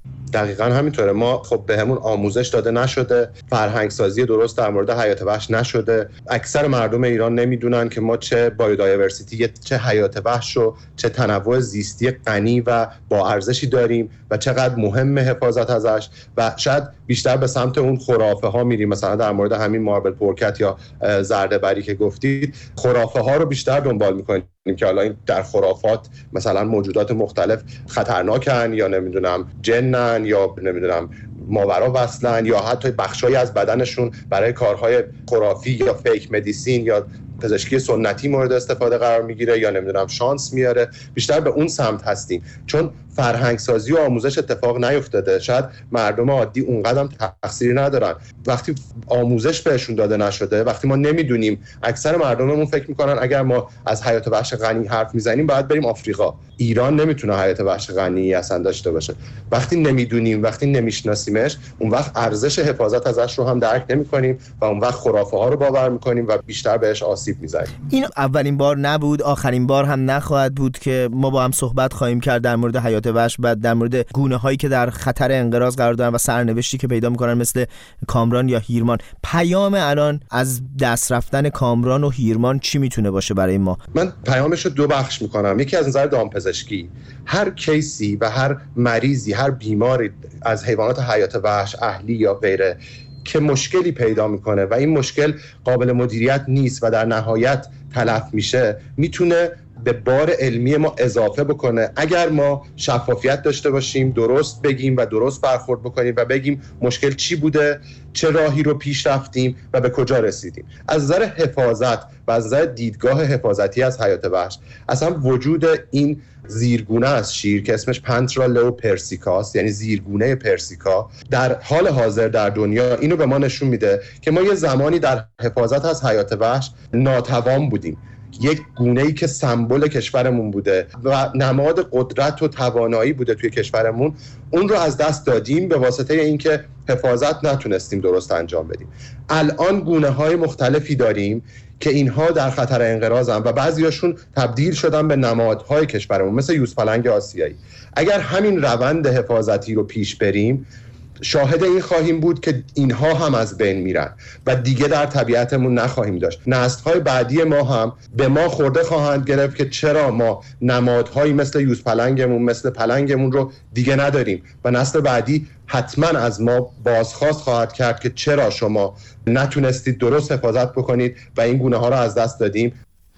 دقیقاً همینطوره. ما خب بهمون آموزش داده نشده، فرهنگ سازی درست در مورد حیات وحش نشده. اکثر مردم ایران نمیدونن که ما چه بایودایورسیتی، چه حیات وحش و چه تنوع زیستی غنی و با ارزشی داریم و چقدر مهم حفاظت ازش، و شاید بیشتر به سمت اون خرافه ها میریم. مثلا در مورد همین ماربل پورکت یا زرده‌بری که گفتید، خرافه ها رو بیشتر دنبال میکنیم که حالا این در خرافات مثلا موجودات مختلف خطرناکن یا نمیدونم جنن یا نمیدونم ماورا وصلن یا حتی بخشایی از بدنشون برای کارهای خرافی یا فیک مدیسین یا پزشکی سنتی مورد استفاده قرار میگیره یا نمیدونم شانس میاره. بیشتر به اون سمت هستیم چون فرهنگ سازی و آموزش اتفاق نیفتاده. شاید مردم عادی اونقدر تقصیری ندارن. وقتی آموزش بهشون داده نشده، وقتی ما نمیدونیم، اکثر مردممون فکر میکنن اگر ما از حیات وحش غنی حرف میزنیم باید بریم آفریقا. ایران نمیتونه حیات وحش غنی اصلا داشته باشه. وقتی نمیدونیم، وقتی نمیشناسیمش، اون وقت ارزش حفاظت ازش رو هم درک نمیکنیم و اون وقت خرافه ها رو باور میکنیم و بیشتر بهش آسیب میزنیم. این اولین بار نبود، آخرین بار هم نخواهد بود که ما با هم صحبت خواهیم کرد در مورد حیات وحش و در مورد گونه هایی که در خطر انقراض قرار دارن و سرنوشتی که پیدا میکنن مثل کامران یا هیرمان. پیام الان از دست رفتن کامران و هیرمان چی میتونه باشه برای ما؟ من پیامش رو دو بخش میکنم. یکی از نظر دامپزشکی، هر کیسی و هر مریضی، هر بیماری از حیوانات حیات وحش اهلی یا غیره که مشکلی پیدا میکنه و این مشکل قابل مدیریت نیست و در نهایت تلف میشه، میتونه به بار علمی ما اضافه بکنه اگر ما شفافیت داشته باشیم، درست بگیم و درست برخورد بکنیم و بگیم مشکل چی بوده، چه راهی رو پیش رفتیم و به کجا رسیدیم. از نظر حفاظت و از نظر دیدگاه حفاظتی از حیات وحش، اصلا وجود این زیرگونه از شیر که اسمش پنترا لئو پرسیکاست، یعنی زیرگونه پرسیکا، در حال حاضر در دنیا اینو به ما نشون میده که ما یه زمانی در حفاظت از حیات وحش ناتوان بودیم. یک گونه‌ای که سمبل کشورمون بوده و نماد قدرت و توانایی بوده توی کشورمون، اون رو از دست دادیم به واسطه اینکه حفاظت نتونستیم درست انجام بدیم. الان گونه‌های مختلفی داریم که اینها در خطر انقراضن و بعضیاشون تبدیل شدن به نمادهای کشورمون، مثل یوزپلنگ آسیایی. اگر همین روند حفاظتی رو پیش بریم، شاهد این خواهیم بود که اینها هم از بین میرن و دیگه در طبیعتمون نخواهیم داشت. نسل‌های بعدی ما هم به ما خورده خواهند گرفت که چرا ما نمادهایی مثل یوزپلنگمون، مثل پلنگمون رو دیگه نداریم و نسل بعدی حتما از ما بازخواست خواهد کرد که چرا شما نتونستید درست حفاظت بکنید و این گونه ها رو از دست دادیم.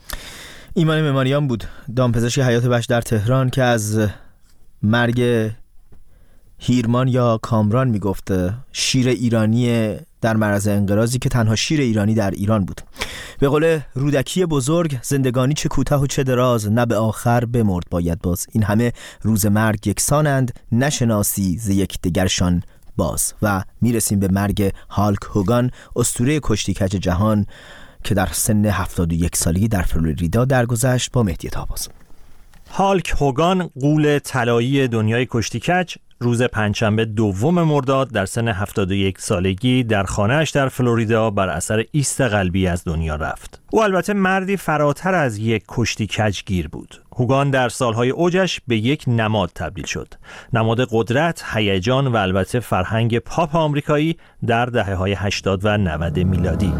ایمان معماریان بود، دامپزشک حیات وحش در تهران، که از مرگ هیرمان یا کامران میگفته، شیر ایرانی در معرض انقراضی که تنها شیر ایرانی در ایران بود. به قول رودکی بزرگ، زندگانی چه کوتاه و چه دراز، نه به آخر بمرد باید باز. این همه روز مرگ یکسانند، نشناسی ز یکدیگرشان باز. و میرسیم به مرگ هالک هوگان، اسطوره کشتی کج جهان که در سن 71 سالگی در فلوریدا درگذشت. با مهدی طاه‌باز. هالک هوگان، غول طلایی دنیای کشتی کج، روز پنجشنبه 2 مرداد در سن 71 سالگی در خانه‌اش در فلوریدا بر اثر ایست قلبی از دنیا رفت. او البته مردی فراتر از یک کشتی کجگیر بود. هوگان در سالهای اوجش به یک نماد تبدیل شد. نماد قدرت، هیجان و البته فرهنگ پاپ آمریکایی در دهه‌های 80 و 90 میلادی.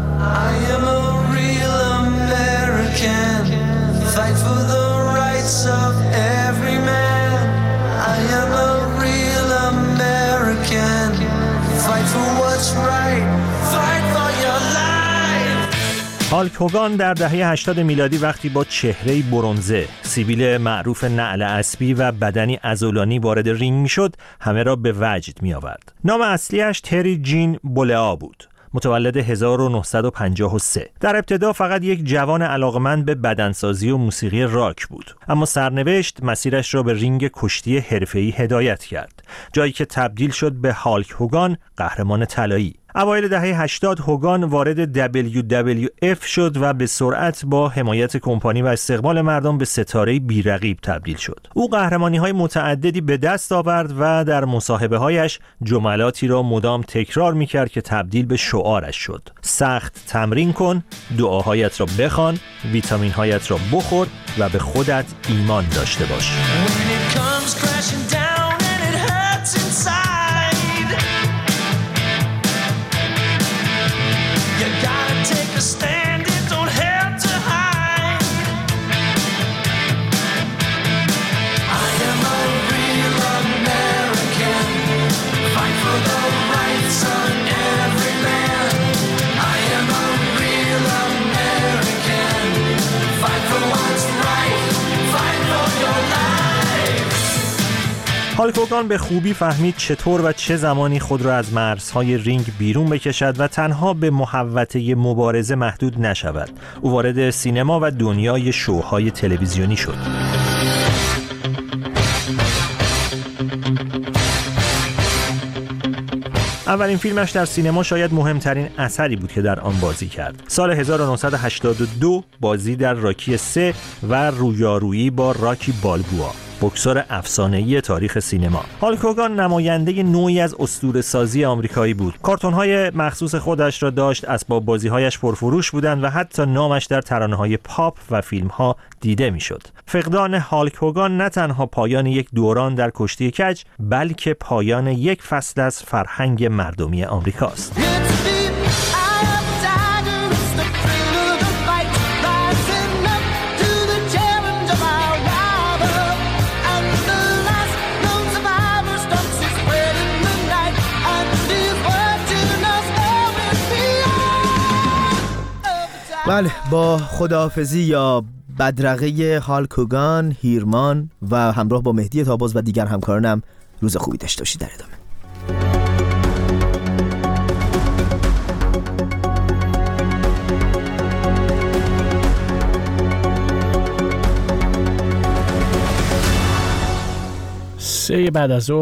هالک هوگان در دهه 80 میلادی وقتی با چهره‌ای برنزه، سیبیل معروف نعل اسبی و بدنی عضلانی وارد رینگ میشد، همه را به وجد می آورد. نام اصلیش تری جین بولئا بود. متولد 1953. در ابتدا فقط یک جوان علاقمند به بدنسازی و موسیقی راک بود، اما سرنوشت مسیرش را به رینگ کشتی حرفه‌ای هدایت کرد، جایی که تبدیل شد به هالک هوگان، قهرمان طلایی. اوایل دهه 80 هوگان وارد WWF شد و به سرعت با حمایت کمپانی و استقبال مردم به ستاره بی‌رقیب تبدیل شد. او قهرمانی‌های متعددی به دست آورد و در مصاحبه‌هایش جملاتی را مدام تکرار می‌کرد که تبدیل به شعارش شد: سخت تمرین کن، دعاهایت را بخوان، ویتامین‌هایت را بخور و به خودت ایمان داشته باش. هالک هوگان به خوبی فهمید چطور و چه زمانی خود را از مرزهای رینگ بیرون بکشد و تنها به محوطه مبارزه محدود نشود. او وارد سینما و دنیای شوهای تلویزیونی شد. اولین فیلمش در سینما شاید مهمترین اثری بود که در آن بازی کرد. سال 1982 بازی در راکی 3 و رویارویی با راکی بالبوا، بوکسور افسانه‌ای تاریخ سینما. هالک هوگان نماینده نوعی از اسطوره‌سازی آمریکایی بود. کارتون‌های مخصوص خودش را داشت، اسباب بازی‌هایش پرفروش بودند و حتی نامش در ترانه‌های پاپ و فیلم‌ها دیده می‌شد. فقدان هالک هوگان نه تنها پایان یک دوران در کشتی کج، بلکه پایان یک فصل از فرهنگ مردمی آمریکاست. بله، با خداحافظی یا بدرقه هالک هوگان، هیرمان و همراه با مهدی تابوز و دیگر همکارانم روز خوبی داشته باشید. در ادامه سه بعد از